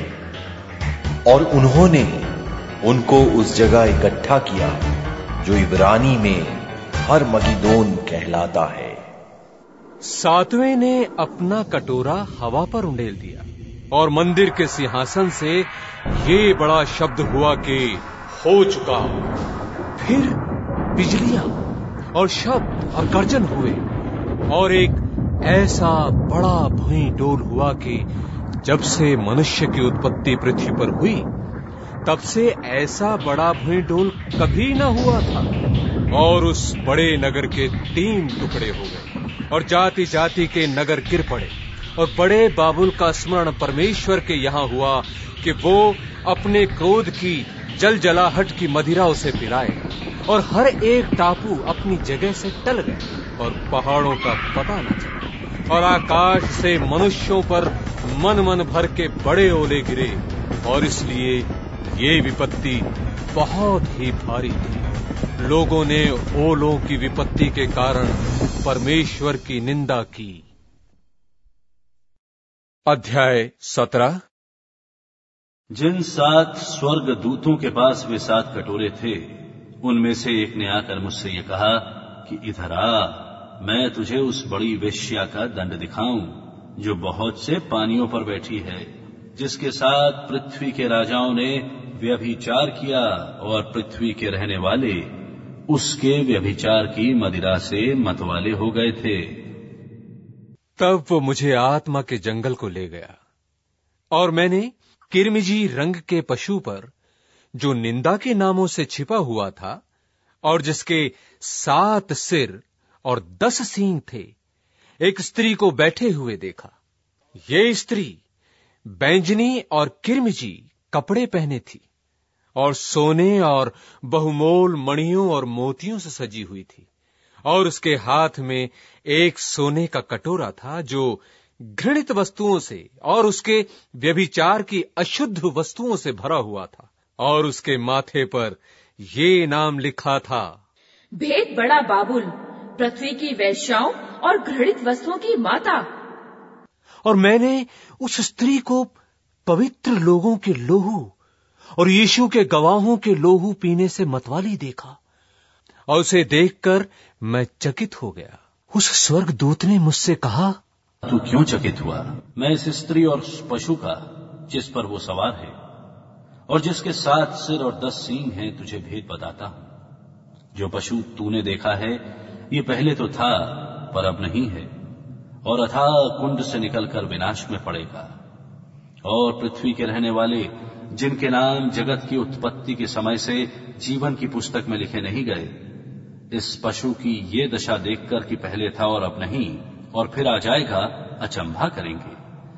देखें। और उन्होंने उनको उस जगह इकट्ठा किया जो इब्रानी में हर मगिदोन कहलाता है। सातवें ने अपना कटोरा हवा पर उंडेल दिया और मंदिर के सिंहासन से ये बड़ा शब्द हुआ कि हो चुका। फिर बिजलियां और शब्द और गर्जन हुए और एक ऐसा बड़ा भूई डोल हुआ कि जब से मनुष्य की उत्पत्ति पृथ्वी पर हुई तब से ऐसा बड़ा भूई डोल कभी न हुआ था। और उस बड़े नगर के तीन टुकड़े हो गए और जाति जाति के नगर गिर पड़े। और बड़े बाबुल का स्मरण परमेश्वर के यहाँ हुआ कि वो अपने क्रोध की जल जलाहट की मदिरा उसे पिलाए। और हर एक टापू अपनी जगह से टल गए और पहाड़ों का पता न चला। और आकाश से मनुष्यों पर मन मन भर के बड़े ओले गिरे, और इसलिए ये विपत्ति बहुत ही भारी थी। लोगों ने ओलों की विपत्ति के कारण परमेश्वर की निंदा की। अध्याय सत्रह। जिन सात स्वर्ग दूतों के पास वे सात कटोरे थे, उनमें से एक ने आकर मुझसे ये कहा कि इधर आ, मैं तुझे उस बड़ी वेश्या का दंड दिखाऊं जो बहुत से पानियों पर बैठी है, जिसके साथ पृथ्वी के राजाओं ने व्यभिचार किया और पृथ्वी के रहने वाले उसके व्यभिचार की मदिरा से मतवाले हो गए थे। तब वो मुझे आत्मा के जंगल को ले गया और मैंने किरमिजी रंग के पशु पर, जो निंदा के नामों से छिपा हुआ था और जिसके सात सिर और दस सींग थे, एक स्त्री को बैठे हुए देखा। ये स्त्री बैंजनी और किरमिजी कपड़े पहने थी और सोने और बहुमोल मणियों और मोतियों से सजी हुई थी। और उसके हाथ में एक सोने का कटोरा था जो घृणित वस्तुओं से और उसके व्यभिचार की अशुद्ध वस्तुओं से भरा हुआ था। और उसके माथे पर ये नाम लिखा था, भेद बड़ा बाबुल, पृथ्वी की वेश्याओं और घृणित वस्तुओं की माता। और मैंने उस स्त्री को पवित्र लोगों के लोहू और यीशु के गवाहों के लोहू पीने से मतवाली देखा। और उसे देखकर मैं चकित हो गया उस स्वर्गदूत ने मुझसे कहा, तू क्यों चकित हुआ? मैं इस स्त्री और पशु का जिस पर वो सवार है और जिसके सात सिर और दस सींग हैं तुझे भेद बताता हूं। जो पशु तूने देखा है ये पहले तो था पर अब नहीं है और अथाह कुंड से निकलकर विनाश में पड़ेगा। और पृथ्वी के रहने वाले जिनके नाम जगत की उत्पत्ति के समय से जीवन की पुस्तक में लिखे नहीं गए, इस पशु की ये दशा देखकर कि पहले था और अब नहीं और फिर आ जाएगा, अचंभा करेंगे।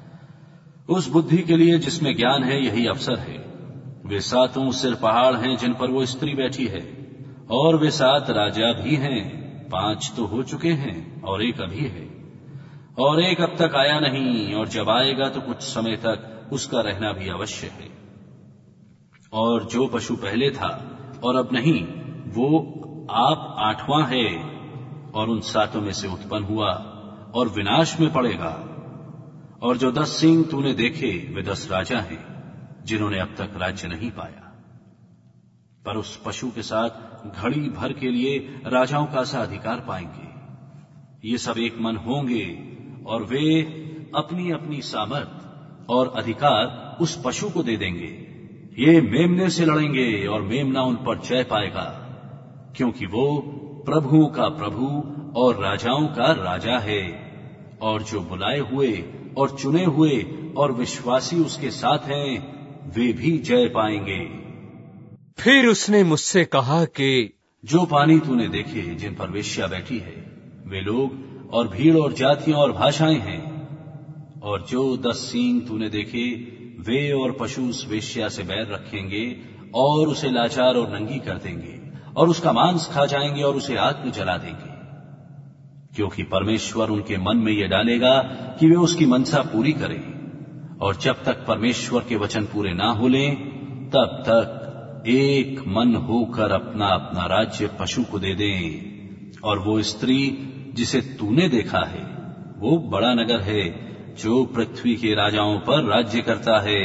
उस बुद्धि के लिए जिसमें ज्ञान है यही अवसर है। वे सातों सिर पहाड़ हैं जिन पर वो स्त्री बैठी है, और वे सात राजा भी हैं। पांच तो हो चुके हैं और एक अभी है, और एक अब तक आया नहीं, और जब आएगा तो कुछ समय तक उसका रहना भी अवश्य है। और जो पशु पहले था और अब नहीं, वो आप आठवां है और उन सातों में से उत्पन्न हुआ और विनाश में पड़ेगा। और जो दस सींग तूने देखे वे दस राजा हैं जिन्होंने अब तक राज्य नहीं पाया, पर उस पशु के साथ घड़ी भर के लिए राजाओं का सा अधिकार पाएंगे। ये सब एक मन होंगे और वे अपनी अपनी सामर्थ और अधिकार उस पशु को दे देंगे। ये मेमने से लड़ेंगे और मेमना उन पर जय पाएगा, क्योंकि वो प्रभुओं का प्रभु और राजाओं का राजा है। और जो बुलाए हुए और चुने हुए और विश्वासी उसके साथ हैं, वे भी जय पाएंगे। फिर उसने मुझसे कहा कि जो पानी तूने देखे जिन पर वेश्या बैठी है, वे लोग और भीड़ और जातियां और भाषाएं हैं। और जो दस सींग तूने देखे वे और पशु उस वेश्या से बैर रखेंगे और उसे लाचार और नंगी कर देंगे और उसका मांस खा जाएंगे और उसे आग में जला देंगे, क्योंकि परमेश्वर उनके मन में यह डालेगा कि वे उसकी मनसा पूरी करें। और जब तक परमेश्वर के वचन पूरे ना हो लें, तब तक एक मन होकर अपना अपना राज्य पशु को दे दें। और वो स्त्री जिसे तूने देखा है वो बड़ा नगर है जो पृथ्वी के राजाओं पर राज्य करता है।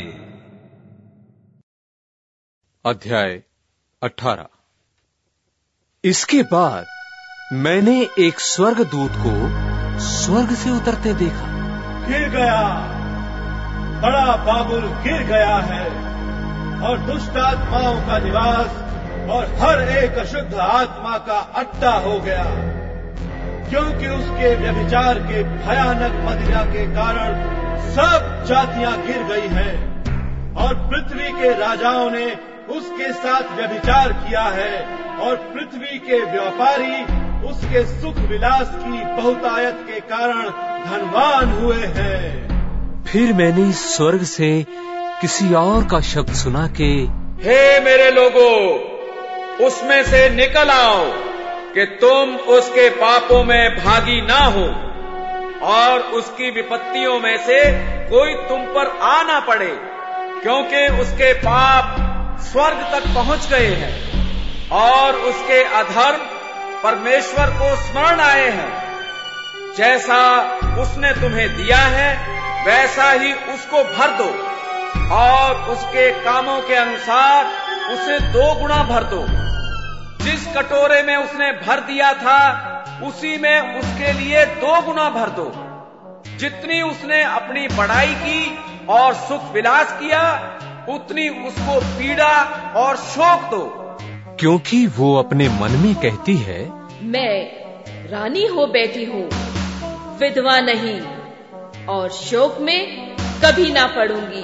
अध्याय अठारह। इसके बाद मैंने एक स्वर्गदूत को स्वर्ग से उतरते देखा। गिर गया, बड़ा बाबुल गिर गया है और दुष्ट आत्माओं का निवास और हर एक अशुद्ध आत्मा का अड्डा हो गया, क्योंकि उसके व्यभिचार के भयानक मदिरा के कारण सब जातियां गिर गई हैं और पृथ्वी के राजाओं ने उसके साथ व्यभिचार किया है और पृथ्वी के व्यापारी उसके सुख विलास की बहुतायत के कारण धनवान हुए हैं। फिर मैंने स्वर्ग से किसी और का शब्द सुना कि हे मेरे लोगों, उसमें से निकल आओ कि तुम उसके पापों में भागी ना हो और उसकी विपत्तियों में से कोई तुम पर आ ना पड़े, क्योंकि उसके पाप स्वर्ग तक पहुंच गए हैं और उसके अधर्म परमेश्वर को स्मरण आए हैं। जैसा उसने तुम्हें दिया है वैसा ही उसको भर दो और उसके कामों के अनुसार उसे दो गुना भर दो। जिस कटोरे में उसने भर दिया था उसी में उसके लिए दो गुना भर दो। जितनी उसने अपनी बड़ाई की और सुख विलास किया, उतनी उसको पीड़ा और शोक दो, क्योंकि वो अपने मन में कहती है, मैं रानी हो बैठी हूँ, विधवा नहीं, और शोक में कभी ना पड़ूंगी।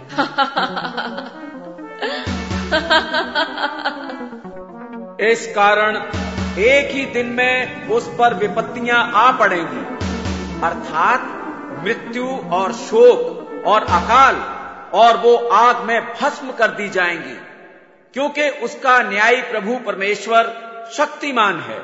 इस कारण एक ही दिन में उस पर विपत्तियां आ पड़ेंगी, अर्थात मृत्यु और शोक और अकाल, और वो आग में भस्म कर दी जाएंगी, क्योंकि उसका न्यायी प्रभु परमेश्वर शक्तिमान है।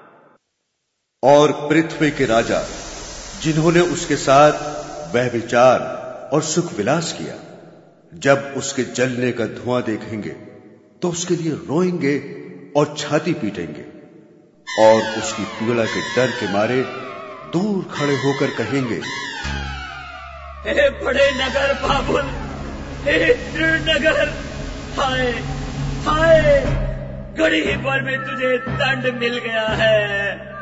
और पृथ्वी के राजा जिन्होंने उसके साथ व्यभिचार और सुख विलास किया, जब उसके जलने का धुआं देखेंगे तो उसके लिए रोएंगे और छाती पीटेंगे और उसकी पीड़ा के डर के मारे दूर खड़े होकर कहेंगे, हे बड़े नगर बाबुल, हे दृढ़ नगर, हाय हाय, घड़ी ही भर में तुझे दंड मिल गया है।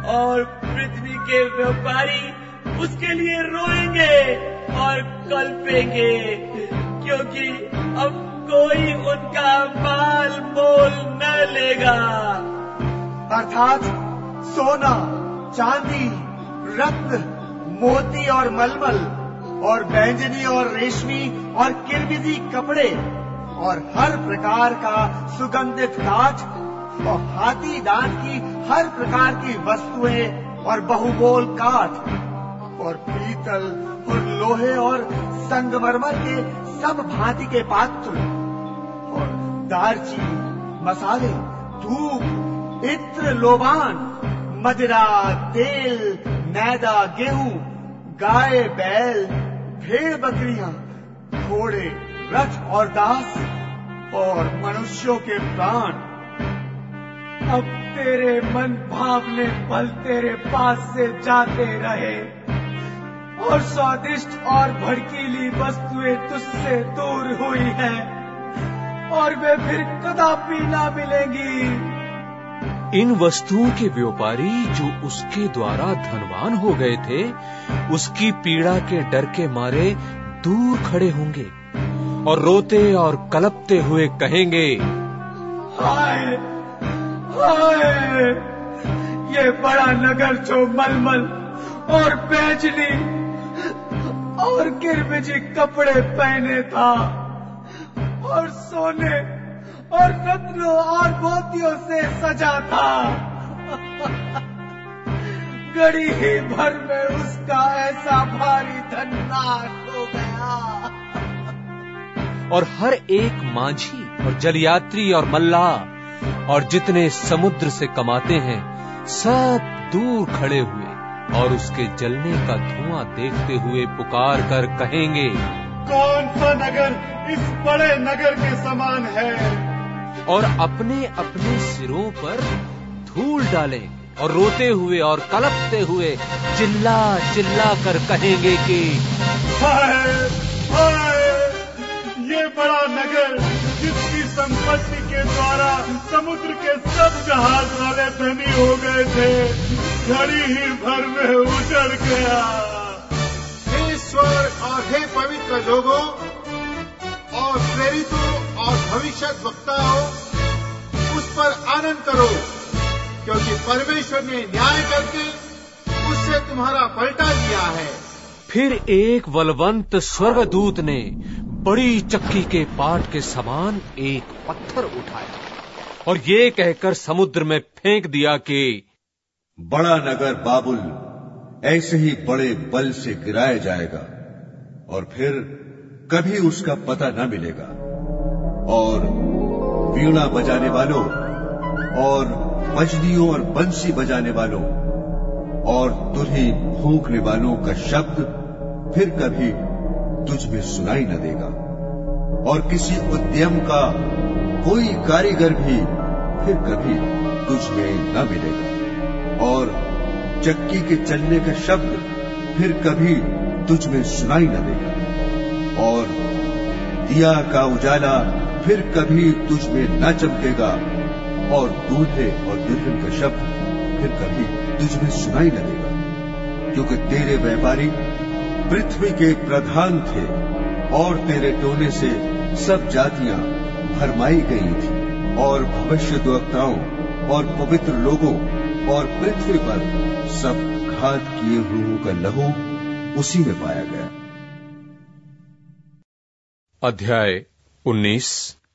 और पृथ्वी के व्यापारी उसके लिए रोएंगे और कल्पेंगे, क्योंकि अब कोई उनका माल मोल न लेगा। अर्थात सोना, चांदी, रत्न, मोती और मलमल और बैंजनी और रेशमी और किरमिजी कपड़े और हर प्रकार का सुगंधित काठ और हाथी दांत की हर प्रकार की वस्तुएं और बहुमोल काठ और पीतल और लोहे और संगमरमर के सब भांति के पात्र और दालचीनी, मसाले, धूप, इत्र, लोबान, मदिरा, तेल, मैदा, गेहूं, गाय, बैल, भेड़ बकरियां, घोड़े, रथ और दास और मनुष्यों के प्राण। अब तेरे मन भावने फल तेरे पास से जाते रहे और स्वादिष्ट और भड़कीली वस्तुएं तुझसे दूर हुई हैं और वे फिर कदापि ना मिलेंगी। इन वस्तुओं के व्यापारी जो उसके द्वारा धनवान हो गए थे, उसकी पीड़ा के डर के मारे दूर खड़े होंगे और रोते और कलपते हुए कहेंगे, हाय हाय, ये बड़ा नगर जो मलमल और बैंजनी और किरमिजी कपड़े पहने था और सोने और रत्नों और मोतियों से सजा था, घड़ी ही भर में उसका ऐसा भारी धन नाश हो गया। और हर एक माझी और जलयात्री और मल्लाह और जितने समुद्र से कमाते हैं सब दूर खड़े हुए और उसके जलने का धुआं देखते हुए पुकार कर कहेंगे, कौन सा नगर इस बड़े नगर के समान है? और अपने अपने सिरों पर धूल डालें और रोते हुए और कलपते हुए चिल्ला चिल्ला कर कहेंगे कि हाय हाय, ये बड़ा नगर जिसकी संपत्ति के द्वारा समुद्र के सब जहाज वाले धनी हो गए थे, घड़ी ही भर में उजड़ गया। हे ईश्वर और हे पवित्र लोगों और प्रेरितों और भविष्य वक्ताओं, उस पर आनंद करो, क्योंकि परमेश्वर ने न्याय करके उससे तुम्हारा पलटा लिया है। फिर एक बलवंत स्वर्गदूत ने बड़ी चक्की के पाट के समान एक पत्थर उठाया और ये कहकर समुद्र में फेंक दिया कि बड़ा नगर बाबुल ऐसे ही बड़े बल से गिराया जाएगा और फिर कभी उसका पता न मिलेगा। और वीणा बजाने वालों और बजलियों और बंसी बजाने वालों और दुल्ही फूंकने वालों का शब्द फिर कभी तुझ में सुनाई न देगा और किसी उद्यम का कोई कारीगर भी फिर कभी तुझ में न मिलेगा और चक्की के चलने का शब्द फिर कभी तुझ में सुनाई न देगा और दिया का उजाला फिर कभी तुझ में न चमकेगा और दूल्हे और दुल्हन का शब्द फिर कभी तुझ में सुनाई न देगा, क्योंकि तेरे व्यापारी पृथ्वी के प्रधान थे और तेरे टोने से सब जातियां भरमाई गई थी और भविष्यद्वक्ताओं और पवित्र लोगों और पृथ्वी पर सब घात किए हुओं का लहू उसी में पाया गया। अध्याय उन्नीस।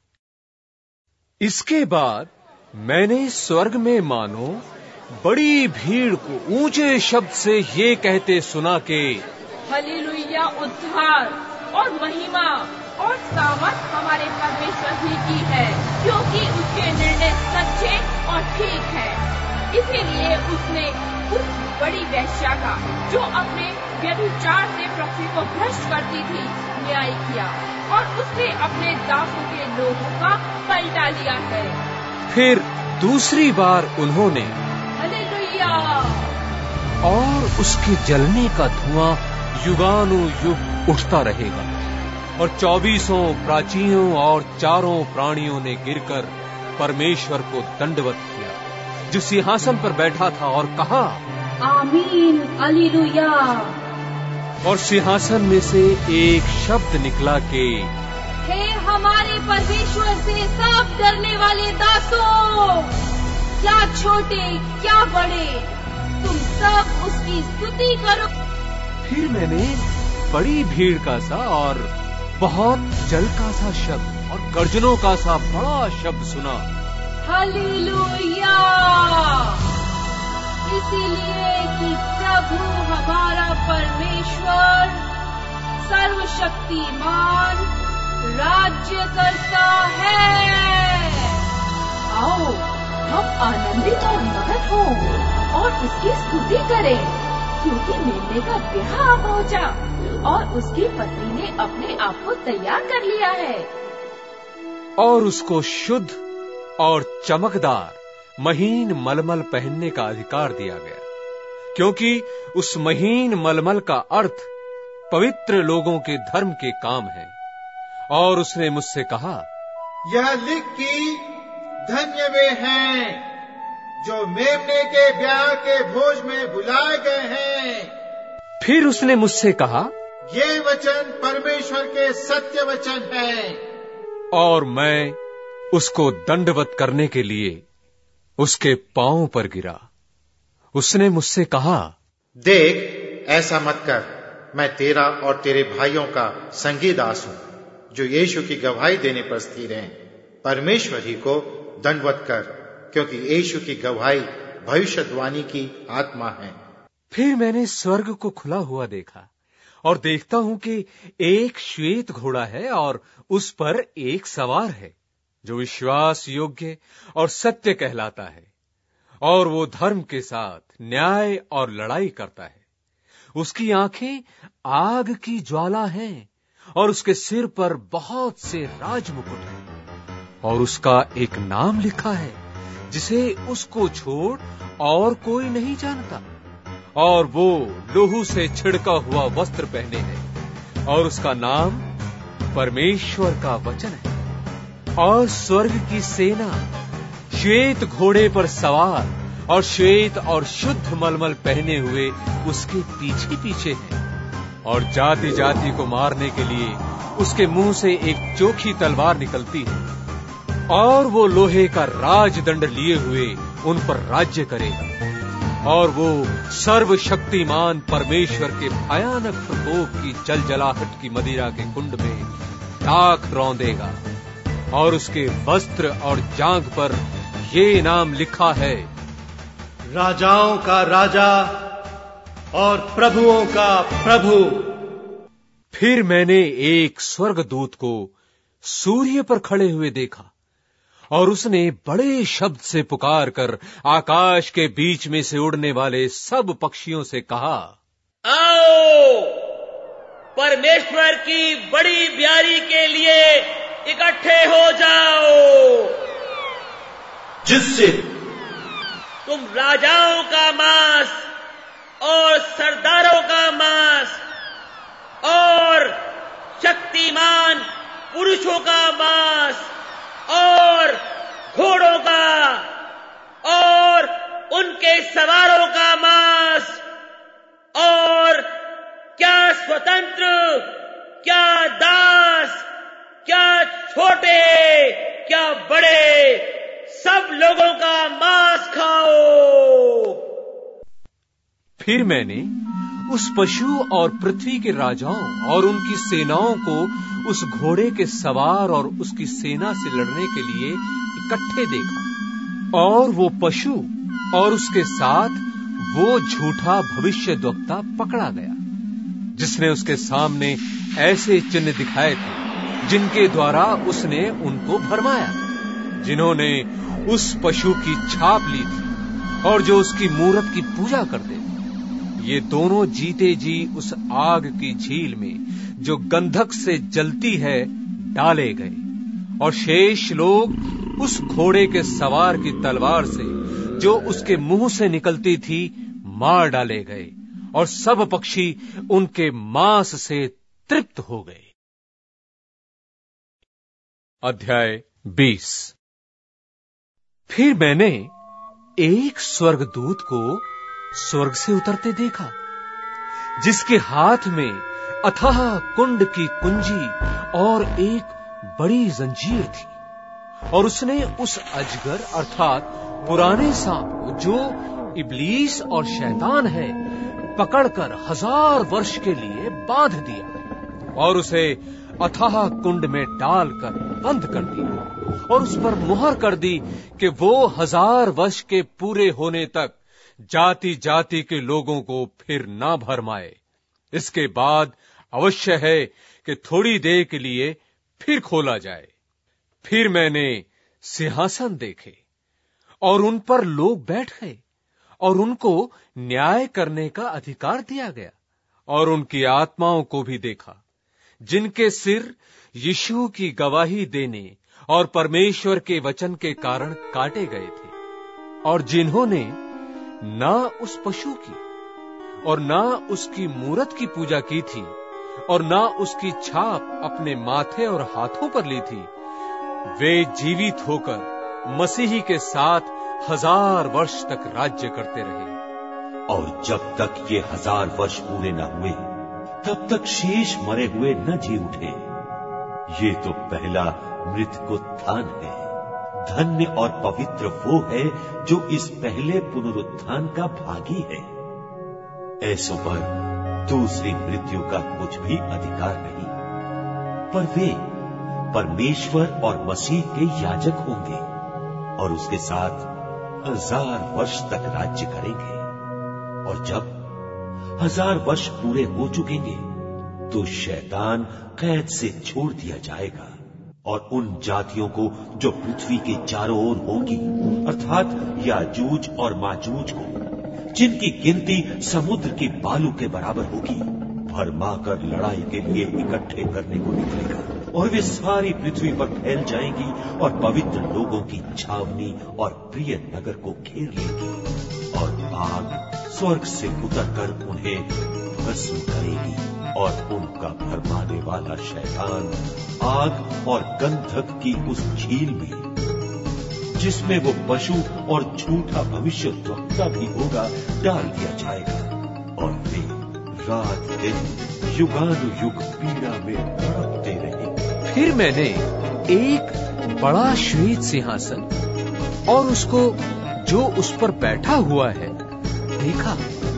इसके बाद मैंने स्वर्ग में मानो बड़ी भीड़ को ऊंचे शब्द से ये कहते सुना कि हालेलुया, उद्धार और महिमा और सामर्थ हमारे परमेश्वर ही की है, क्योंकि उसके निर्णय सच्चे और ठीक है। इसीलिए उसने उस बड़ी वेश्या का जो अपने व्यभिचार से पृथ्वी को भ्रष्ट करती थी न्याय किया और उसने अपने दासों के लोगों का पलटा लिया है। फिर दूसरी बार उन्होंने हालेलुया, और उसके जलने का धुआं युगानुयुग उठता रहेगा। और चौबीसों प्राचीनों और चारों प्राणियों ने गिरकर परमेश्वर को दंडवत किया जो सिंहासन पर बैठा था और कहा, आमीन, हालेलुया। और सिंहासन में से एक शब्द निकला कि हे हमारे परमेश्वर से सब डरने वाले दासों, क्या छोटे क्या बड़े, तुम सब उसकी स्तुति करो। फिर मैंने बड़ी भीड़ का सा और बहुत जल का सा शब्द और गर्जनों का सा बड़ा शब्द सुना, हालेलुया, इसीलिए कि प्रभु हमारा परमेश्वर सर्वशक्तिमान राज्य करता है। आओ हम आनंदित और मगन हों और उसकी स्तुति करें, क्योंकि मेमने का ब्याह आ पहुंचा और उसकी पत्नी ने अपने आप को तैयार कर लिया है। और उसको शुद्ध और चमकदार महीन मलमल पहनने का अधिकार दिया गया, क्योंकि उस महीन मलमल का अर्थ पवित्र लोगों के धर्म के काम है। और उसने मुझसे कहा, यह लिख कि धन्य वे हैं जो मेमने के ब्याह के भोज में बुलाए गए हैं। फिर उसने मुझसे कहा, ये वचन परमेश्वर के सत्य वचन हैं। और मैं उसको दंडवत करने के लिए उसके पांव पर गिरा। उसने मुझसे कहा, देख, ऐसा मत कर, मैं तेरा और तेरे भाइयों का संगी दास हूं, जो यीशु की गवाही देने पर स्थिर हैं। परमेश्वर ही को दंडवत कर, क्योंकि यीशु की गवाही भविष्यवाणी की आत्मा है। फिर मैंने स्वर्ग को खुला हुआ देखा और देखता हूं कि एक श्वेत घोड़ा है और उस पर एक सवार है, जो विश्वास योग्य और सत्य कहलाता है, और वो धर्म के साथ न्याय और लड़ाई करता है। उसकी आंखें आग की ज्वाला हैं और उसके सिर पर बहुत से राजमुकुट हैं, और उसका एक नाम लिखा है जिसे उसको छोड़ और कोई नहीं जानता। और वो लोहू से छिड़का हुआ वस्त्र पहने है, और उसका नाम परमेश्वर का वचन है। और स्वर्ग की सेना श्वेत घोड़े पर सवार और श्वेत और शुद्ध मलमल पहने हुए उसके पीछे पीछे है। और जाति जाति को मारने के लिए उसके मुंह से एक चोखी तलवार निकलती है, और वो लोहे का राजदंड लिए हुए उन पर राज्य करेगा। और वो सर्वशक्तिमान परमेश्वर के भयानक प्रकोप की जलजलाहट की मदिरा के कुंड में दाख रौंदेगा। और उसके वस्त्र और जांघ पर ये नाम लिखा है, राजाओं का राजा और प्रभुओं का प्रभु। फिर मैंने एक स्वर्गदूत को सूर्य पर खड़े हुए देखा, और उसने बड़े शब्द से पुकार कर आकाश के बीच में से उड़ने वाले सब पक्षियों से कहा, आओ परमेश्वर की बड़ी ब्यारी के लिए इकट्ठे हो जाओ, जिससे तुम राजाओं का मांस और सरदारों का मांस और शक्तिमान पुरुषों का मांस और घोड़ों का और उनके सवारों का मांस, और क्या स्वतंत्र, क्या दास, क्या छोटे, क्या बड़े, सब लोगों का मांस खाओ। फिर मैंने उस पशु और पृथ्वी के राजाओं और उनकी सेनाओं को उस घोड़े के सवार और उसकी सेना से लड़ने के लिए इकट्ठे देखा। और वो पशु और उसके साथ वो झूठा भविष्यद्वक्ता पकड़ा गया, जिसने उसके सामने ऐसे चिन्ह दिखाए थे जिनके द्वारा उसने उनको भरमाया, जिन्होंने उस पशु की छाप ली थी और जो उसकी मूरत की पूजा करते थे। ये दोनों जीते जी उस आग की झील में जो गंधक से जलती है डाले गए, और शेष लोग उस घोड़े के सवार की तलवार से जो उसके मुंह से निकलती थी मार डाले गए, और सब पक्षी उनके मांस से तृप्त हो गए। अध्याय बीस। फिर मैंने एक स्वर्गदूत को स्वर्ग से उतरते देखा, जिसके हाथ में अथाह कुंड की कुंजी और एक बड़ी जंजीर थी, और उसने उस अजगर अर्थात पुराने सांप जो इब्लीस और शैतान है पकड़कर हजार वर्ष के लिए बांध दिया और उसे अथाह कुंड में डालकर बंद कर दिया और उस पर मुहर कर दी कि वो हजार वर्ष के पूरे होने तक जाति जाति के लोगों को फिर ना भरमाए। इसके बाद अवश्य है कि थोड़ी देर के लिए फिर खोला जाए। फिर मैंने सिंहासन देखे और उन पर लोग बैठ गए और उनको न्याय करने का अधिकार दिया गया, और उनकी आत्माओं को भी देखा जिनके सिर यीशु की गवाही देने और परमेश्वर के वचन के कारण काटे गए थे, और जिन्होंने ना उस पशु की और ना उसकी मूरत की पूजा की थी और ना उसकी छाप अपने माथे और हाथों पर ली थी, वे जीवित होकर मसीही के साथ हजार वर्ष तक राज्य करते रहे। और जब तक ये हजार वर्ष पूरे न हुए तब तक शेष मरे हुए न जी उठे। ये तो पहला मृत्युत्थान है। धन्य और पवित्र वो है जो इस पहले पुनरुत्थान का भागी है। ऐसों पर दूसरी मृत्यु का कुछ भी अधिकार नहीं, पर वे परमेश्वर और मसीह के याजक होंगे और उसके साथ हजार वर्ष तक राज्य करेंगे। और जब हजार वर्ष पूरे हो चुकेंगे तो शैतान कैद से छोड़ दिया जाएगा और उन जातियों को जो पृथ्वी के चारों ओर होंगी, अर्थात याजूज और माजूज को, जिनकी गिनती समुद्र के बालू के बराबर होगी, भरमाकर लड़ाई के लिए इकट्ठे करने को निकलेगा और वे सारी पृथ्वी पर फैल जाएंगी और पवित्र लोगों की छावनी और प्रिय नगर को घेर लेगी और आग स्वर्ग से उतरकर उन्हें भस्म करेगी और उनका भरमाने वाला शैतान आग और गंधक की उस झील में, जिसमें वो पशु और झूठा भविष्यद्वक्ता भी होगा, डाल दिया जाएगा और वे रात दिन युगानुयुग पीड़ा में तड़पते रहे। फिर मैंने एक बड़ा श्वेत सिंहासन और उसको जो उस पर बैठा हुआ है देखा,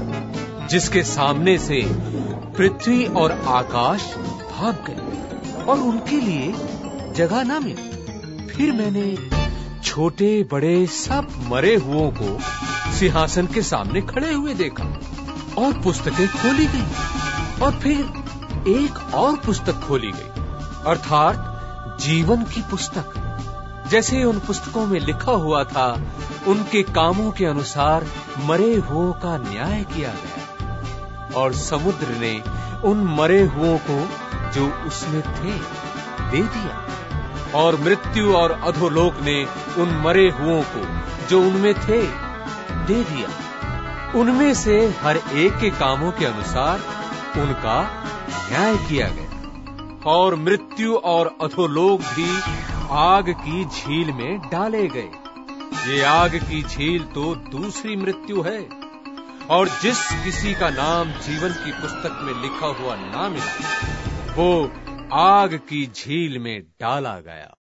जिसके सामने से पृथ्वी और आकाश भाग गए और उनके लिए जगह ना मिली। फिर मैंने छोटे बड़े सब मरे हुओं को सिंहासन के सामने खड़े हुए देखा और पुस्तकें खोली गई और फिर एक और पुस्तक खोली गई, अर्थात जीवन की पुस्तक। जैसे उन पुस्तकों में लिखा हुआ था, उनके कामों के अनुसार मरे हुओं का न्याय किया गया। और समुद्र ने उन मरे हुओं को जो उसमें थे दे दिया, और मृत्यु और अधोलोक ने उन मरे हुओं को जो उनमें थे दे दिया। उनमें से हर एक के कामों के अनुसार उनका न्याय किया गया, और मृत्यु और अधोलोक भी आग की झील में डाले गए। ये आग की झील तो दूसरी मृत्यु है, और जिस किसी का नाम जीवन की पुस्तक में लिखा हुआ ना मिला, वो आग की झील में डाला गया।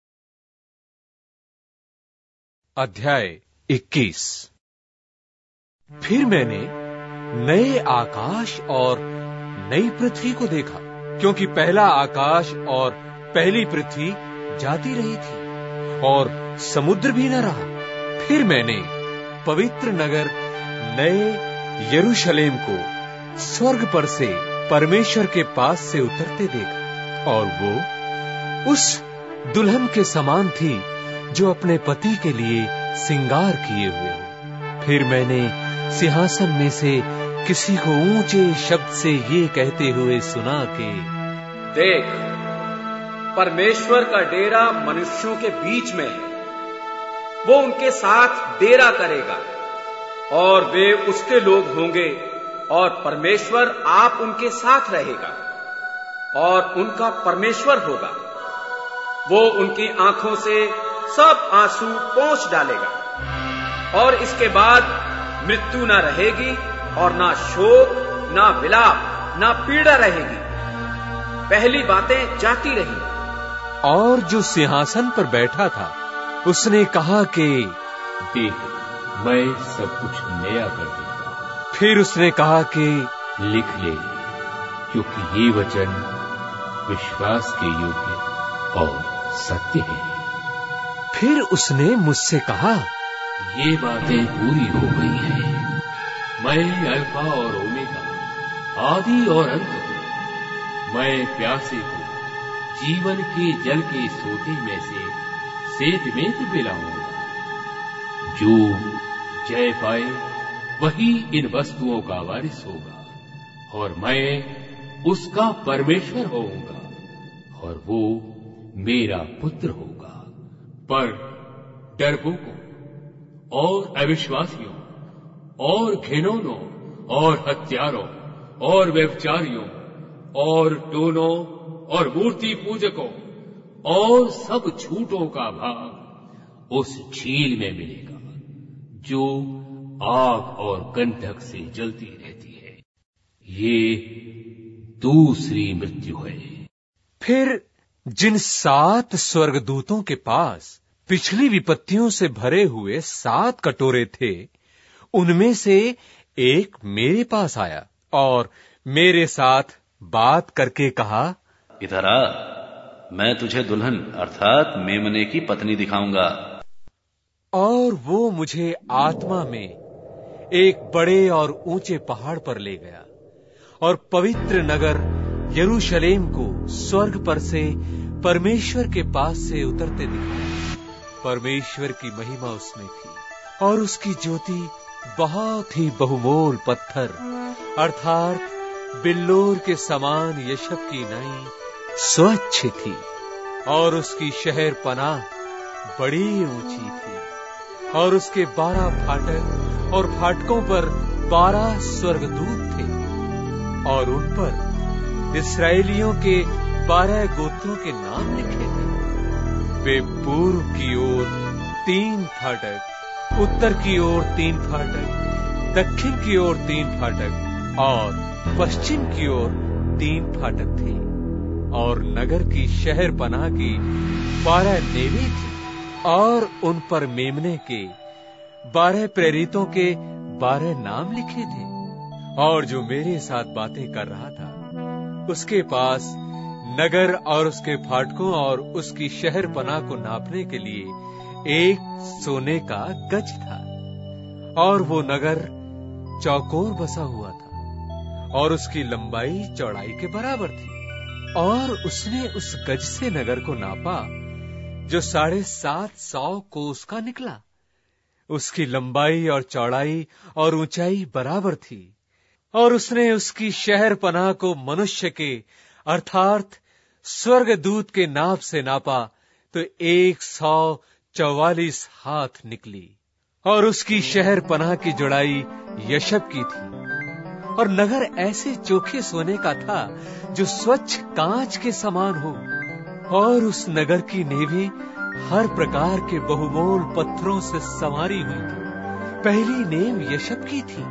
अध्याय इक्कीस। फिर मैंने नए आकाश और नई पृथ्वी को देखा, क्योंकि पहला आकाश और पहली पृथ्वी जाती रही थी और समुद्र भी न रहा। फिर मैंने पवित्र नगर नए यरूशलेम को स्वर्ग पर से परमेश्वर के पास से उतरते देखा, और वो उस दुल्हन के समान थी जो अपने पति के लिए श्रृंगार किए हुए हो। फिर मैंने सिंहासन में से किसी को ऊंचे शब्द से ये कहते हुए सुना कि देख, परमेश्वर का डेरा मनुष्यों के बीच में है। वो उनके साथ डेरा करेगा और वे उसके लोग होंगे, और परमेश्वर आप उनके साथ रहेगा और उनका परमेश्वर होगा। वो उनकी आंखों से सब आंसू पोंछ डालेगा और इसके बाद मृत्यु न रहेगी और ना शोक, ना विलाप, ना पीड़ा रहेगी। पहली बातें जाती रही। और जो सिंहासन पर बैठा था उसने कहा कि देख, मैं सब कुछ नया कर देता हूं। फिर उसने कहा कि लिख ले, क्योंकि ये वचन विश्वास के योग्य और सत्य है। फिर उसने मुझसे कहा, ये बातें पूरी हो गई हैं। मैं अल्फा और ओमेगा, आदि और अंत हूं। मैं प्यासे को जीवन के जल के सोते में से सेध में पिलाऊंगा। जो जय पाए वही इन वस्तुओं का वारिस होगा, और मैं उसका परमेश्वर होऊंगा और वो मेरा पुत्र होगा। पर डरपोकों और अविश्वासियों और घिनौनों और हत्यारों और व्यभिचारियों और टोनों और मूर्ति पूजकों और सब झूठों का भाग उस झील में मिलेगा जो आग और गंधक से जलती रहती है। ये दूसरी मृत्यु है। फिर जिन सात स्वर्गदूतों के पास पिछली विपत्तियों से भरे हुए सात कटोरे थे, उनमें से एक मेरे पास आया और मेरे साथ बात करके कहा, इधर आ, मैं तुझे दुल्हन अर्थात मेमने की पत्नी दिखाऊंगा। और वो मुझे आत्मा में एक बड़े और ऊंचे पहाड़ पर ले गया और पवित्र नगर यरूशलेम को स्वर्ग पर से परमेश्वर के पास से उतरते दिखाया। परमेश्वर की महिमा उसमें थी और उसकी ज्योति बहुत ही बहुमोल पत्थर अर्थात बिल्लोर के समान यशब की नाई स्वच्छ थी और उसकी शहर पनाह बड़ी ऊंची थी और उसके बारह फाटक और फाटकों पर बारह स्वर्गदूत थे और उन पर इस्राएलियों के बारह गोत्रों के नाम लिखे थे। वे पूर्व की ओर तीन फाटक, उत्तर की ओर तीन फाटक, दक्षिण की ओर तीन फाटक और पश्चिम की ओर तीन फाटक थे और नगर की शहर पनाह की बारह नेवें थी और उन पर मेमने के बारह प्रेरितों के बारह नाम लिखे थे। और जो मेरे साथ बातें कर रहा था उसके पास नगर और उसके फाटकों और उसकी शहर पनाह को नापने के लिए एक सोने का गज था और वो नगर चौकोर बसा हुआ था और उसकी लंबाई चौड़ाई के बराबर थी। और उसने उस गज से नगर को नापा जो साढ़े सात सौ कोस का निकला। उसकी लंबाई और चौड़ाई और ऊंचाई बराबर थी और उसने उसकी शहर पनाह को मनुष्य के अर्थात स्वर्गदूत के नाप से नापा तो एक सौ चौवालीस हाथ निकली और उसकी शहर पनाह की जुड़ाई यशब की थी और नगर ऐसे चोखे सोने का था जो स्वच्छ कांच के समान हो और उस नगर की नेवें हर प्रकार के बहुमोल पत्थरों से संवारी हुई थी। पहली नेव यशब की थी,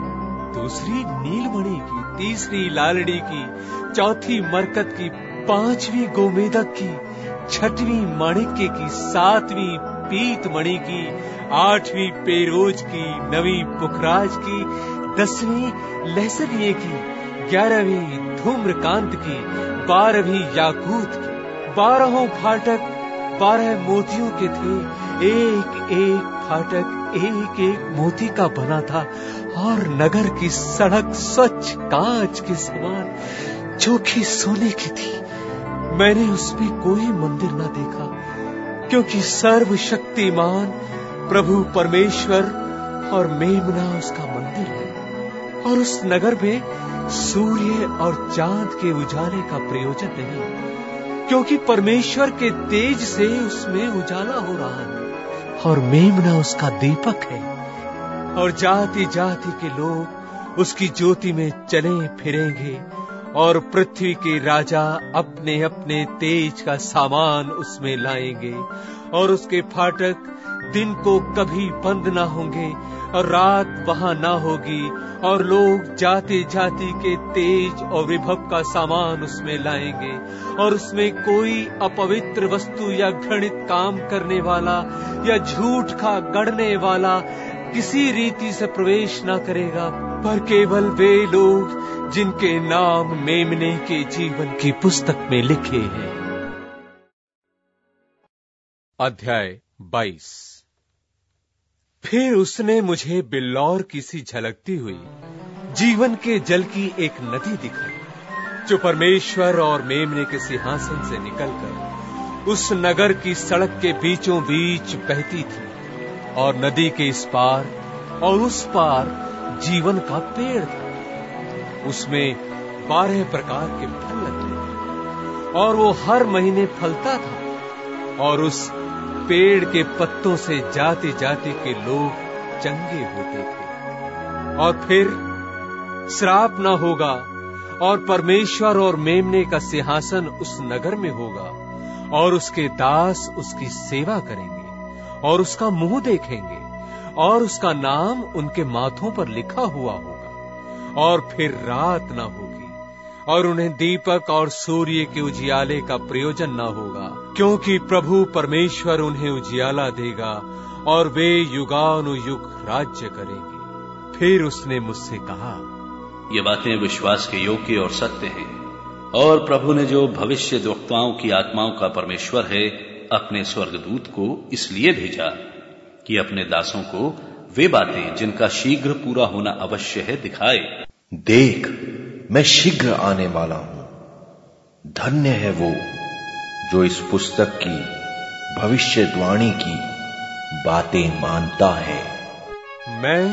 दूसरी नीलमणि की, तीसरी लालड़ी की, चौथी मरकत की, पांचवी गोमेदक की, छठवीं माणिक्य की, सातवीं पीत मणि की, आठवीं पेरोज की, नवीं पुखराज की, दसवीं लहसनिये की, ग्यारहवीं धूम्रकांत की, बारहवीं याकूत की। बारहों फाटक बारह मोतियों के थे, एक एक फाटक एक एक मोती का बना था और नगर की सड़क स्वच्छ कांच के समान चोखी सोने की थी। मैंने उसमें कोई मंदिर न देखा क्योंकि सर्वशक्तिमान प्रभु परमेश्वर और मेमना उसका मंदिर है और उस नगर में सूर्य और चांद के उजाले का प्रयोजन नहीं क्योंकि परमेश्वर के तेज से उसमें उजाला हो रहा है और मेमना उसका दीपक है और जाति जाति के लोग उसकी ज्योति में चले फिरेंगे और पृथ्वी के राजा अपने अपने तेज का सामान उसमें लाएंगे और उसके फाटक दिन को कभी बंद ना होंगे और रात वहां ना होगी, और लोग जाति जाति के तेज और विभव का सामान उसमें लाएंगे, और उसमें कोई अपवित्र वस्तु या घृणित काम करने वाला या झूठ का गढ़ने वाला किसी रीति से प्रवेश ना करेगा, पर केवल वे लोग जिनके नाम मेमने के जीवन की पुस्तक में लिखे हैं। अध्याय बाईस। फिर उसने मुझे बिल्लौर की सी झलकती हुई जीवन के जल की एक नदी दिखाई, जो परमेश्वर और मेमने के सिंहासन से निकलकर उस नगर की सड़क के बीचों बीच बहती थी, और नदी के इस पार और उस पार जीवन का पेड़ था। उसमें बारह प्रकार के फल लगते थे, और वो हर महीने फलता था, और उस पेड़ के पत्तों से जाति जाति के लोग चंगे होते थे। और फिर श्राप न होगा, और परमेश्वर और मेमने का सिंहासन उस नगर में होगा, और उसके दास उसकी सेवा करेंगे और उसका मुंह देखेंगे, और उसका नाम उनके माथों पर लिखा हुआ होगा। और फिर रात न होगी, और उन्हें दीपक और सूर्य के उजियाले का प्रयोजन न होगा, क्योंकि प्रभु परमेश्वर उन्हें उजियाला देगा, और वे युगानुयुग राज्य करेंगे। फिर उसने मुझसे कहा, ये बातें विश्वास के योग्य और सत्य हैं, और प्रभु ने जो भविष्य वक्ताओं की आत्माओं का परमेश्वर है अपने स्वर्गदूत को इसलिए भेजा कि अपने दासों को वे बातें जिनका शीघ्र पूरा होना अवश्य है दिखाए। देख, मैं शीघ्र आने वाला हूं। धन्य है वो जो इस पुस्तक की भविष्यवाणी की बातें मानता है। मैं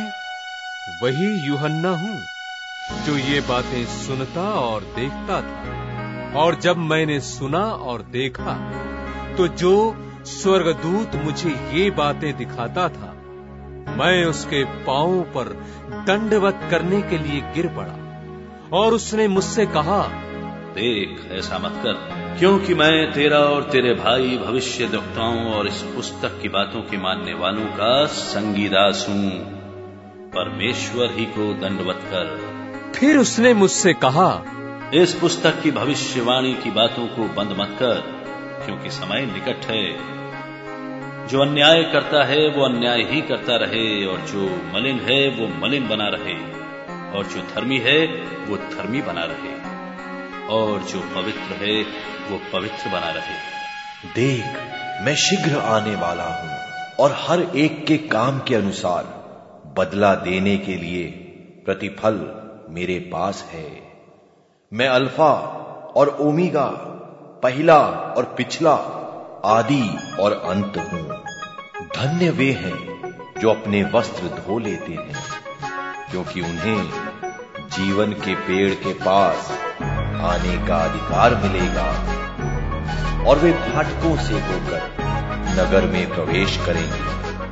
वही यूहन्ना हूं जो ये बातें सुनता और देखता था, और जब मैंने सुना और देखा तो जो स्वर्गदूत मुझे ये बातें दिखाता था, मैं उसके पांवों पर दंडवत करने के लिए गिर पड़ा, और उसने मुझसे कहा, देख, ऐसा मत कर, क्योंकि मैं तेरा और तेरे भाई भविष्यद्वक्ताओं और इस पुस्तक की बातों के मानने वालों का संगीदास हूं। परमेश्वर ही को दंडवत कर। फिर उसने मुझसे कहा, इस पुस्तक की भविष्यवाणी की बातों को बंद मत कर, क्योंकि समय निकट है। जो अन्याय करता है वो अन्याय ही करता रहे, और जो मलिन है वो मलिन बना रहे, और जो धर्मी है वो धर्मी बना रहे, और जो पवित्र है वो पवित्र बना रहे। देख, मैं शीघ्र आने वाला हूं, और हर एक के काम के अनुसार बदला देने के लिए प्रतिफल मेरे पास है। मैं अल्फा और ओमेगा, पहला और पिछला, आदि और अंत हूं। धन्य वे हैं जो अपने वस्त्र धो लेते हैं, क्योंकि उन्हें जीवन के पेड़ के पास आने का अधिकार मिलेगा, और वे फाटकों से होकर नगर में प्रवेश करेंगे।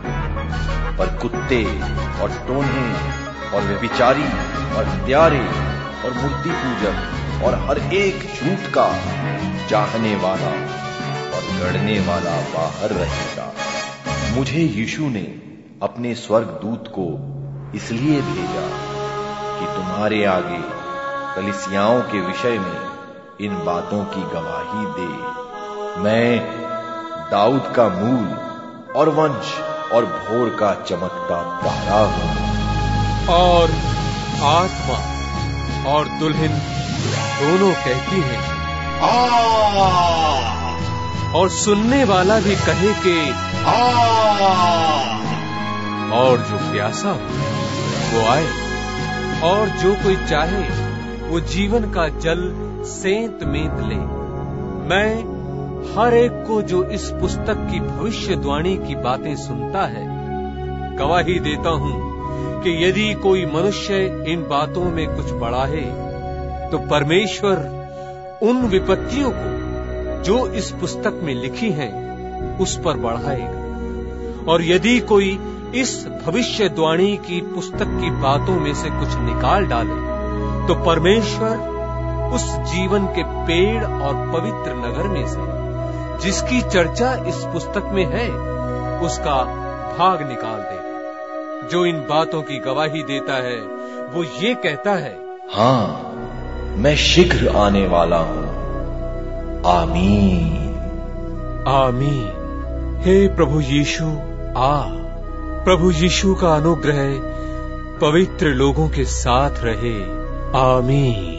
पर कुत्ते और टोन्हे और व्यभिचारी और हत्यारे और मूर्ति पूजक और हर एक झूठ का चाहने वाला और गढ़ने वाला बाहर रहेगा। मुझे यीशु ने अपने स्वर्गदूत को इसलिए भेजा कि तुम्हारे आगे कलीसियाओं के विषय में इन बातों की गवाही दे। मैं दाऊद का मूल और वंश और भोर का चमकता तारा हूं। और आत्मा और दुल्हन दोनों कहती हैं, आ! और सुनने वाला भी कहे कि आ! और जो प्यासा हो वो आए, और जो कोई चाहे वो जीवन का जल सेंत मेंत ले। मैं हर एक को जो इस पुस्तक की भविष्यवाणी की बातें सुनता है गवाही देता हूं कि यदि कोई मनुष्य इन बातों में कुछ बढ़ाए तो परमेश्वर उन विपत्तियों को जो इस पुस्तक में लिखी हैं उस पर बढ़ाएगा। और यदि कोई इस भविष्यवाणी की पुस्तक की बातों में से कुछ निकाल डाले तो परमेश्वर उस जीवन के पेड़ और पवित्र नगर में से जिसकी चर्चा इस पुस्तक में है उसका भाग निकाल देगा। जो इन बातों की गवाही देता है वो ये कहता है, हाँ, मैं शीघ्र आने वाला हूं। आमीन आमीन। हे प्रभु यीशु आ। प्रभु यीशु का अनुग्रह पवित्र लोगों के साथ रहे। आमीन।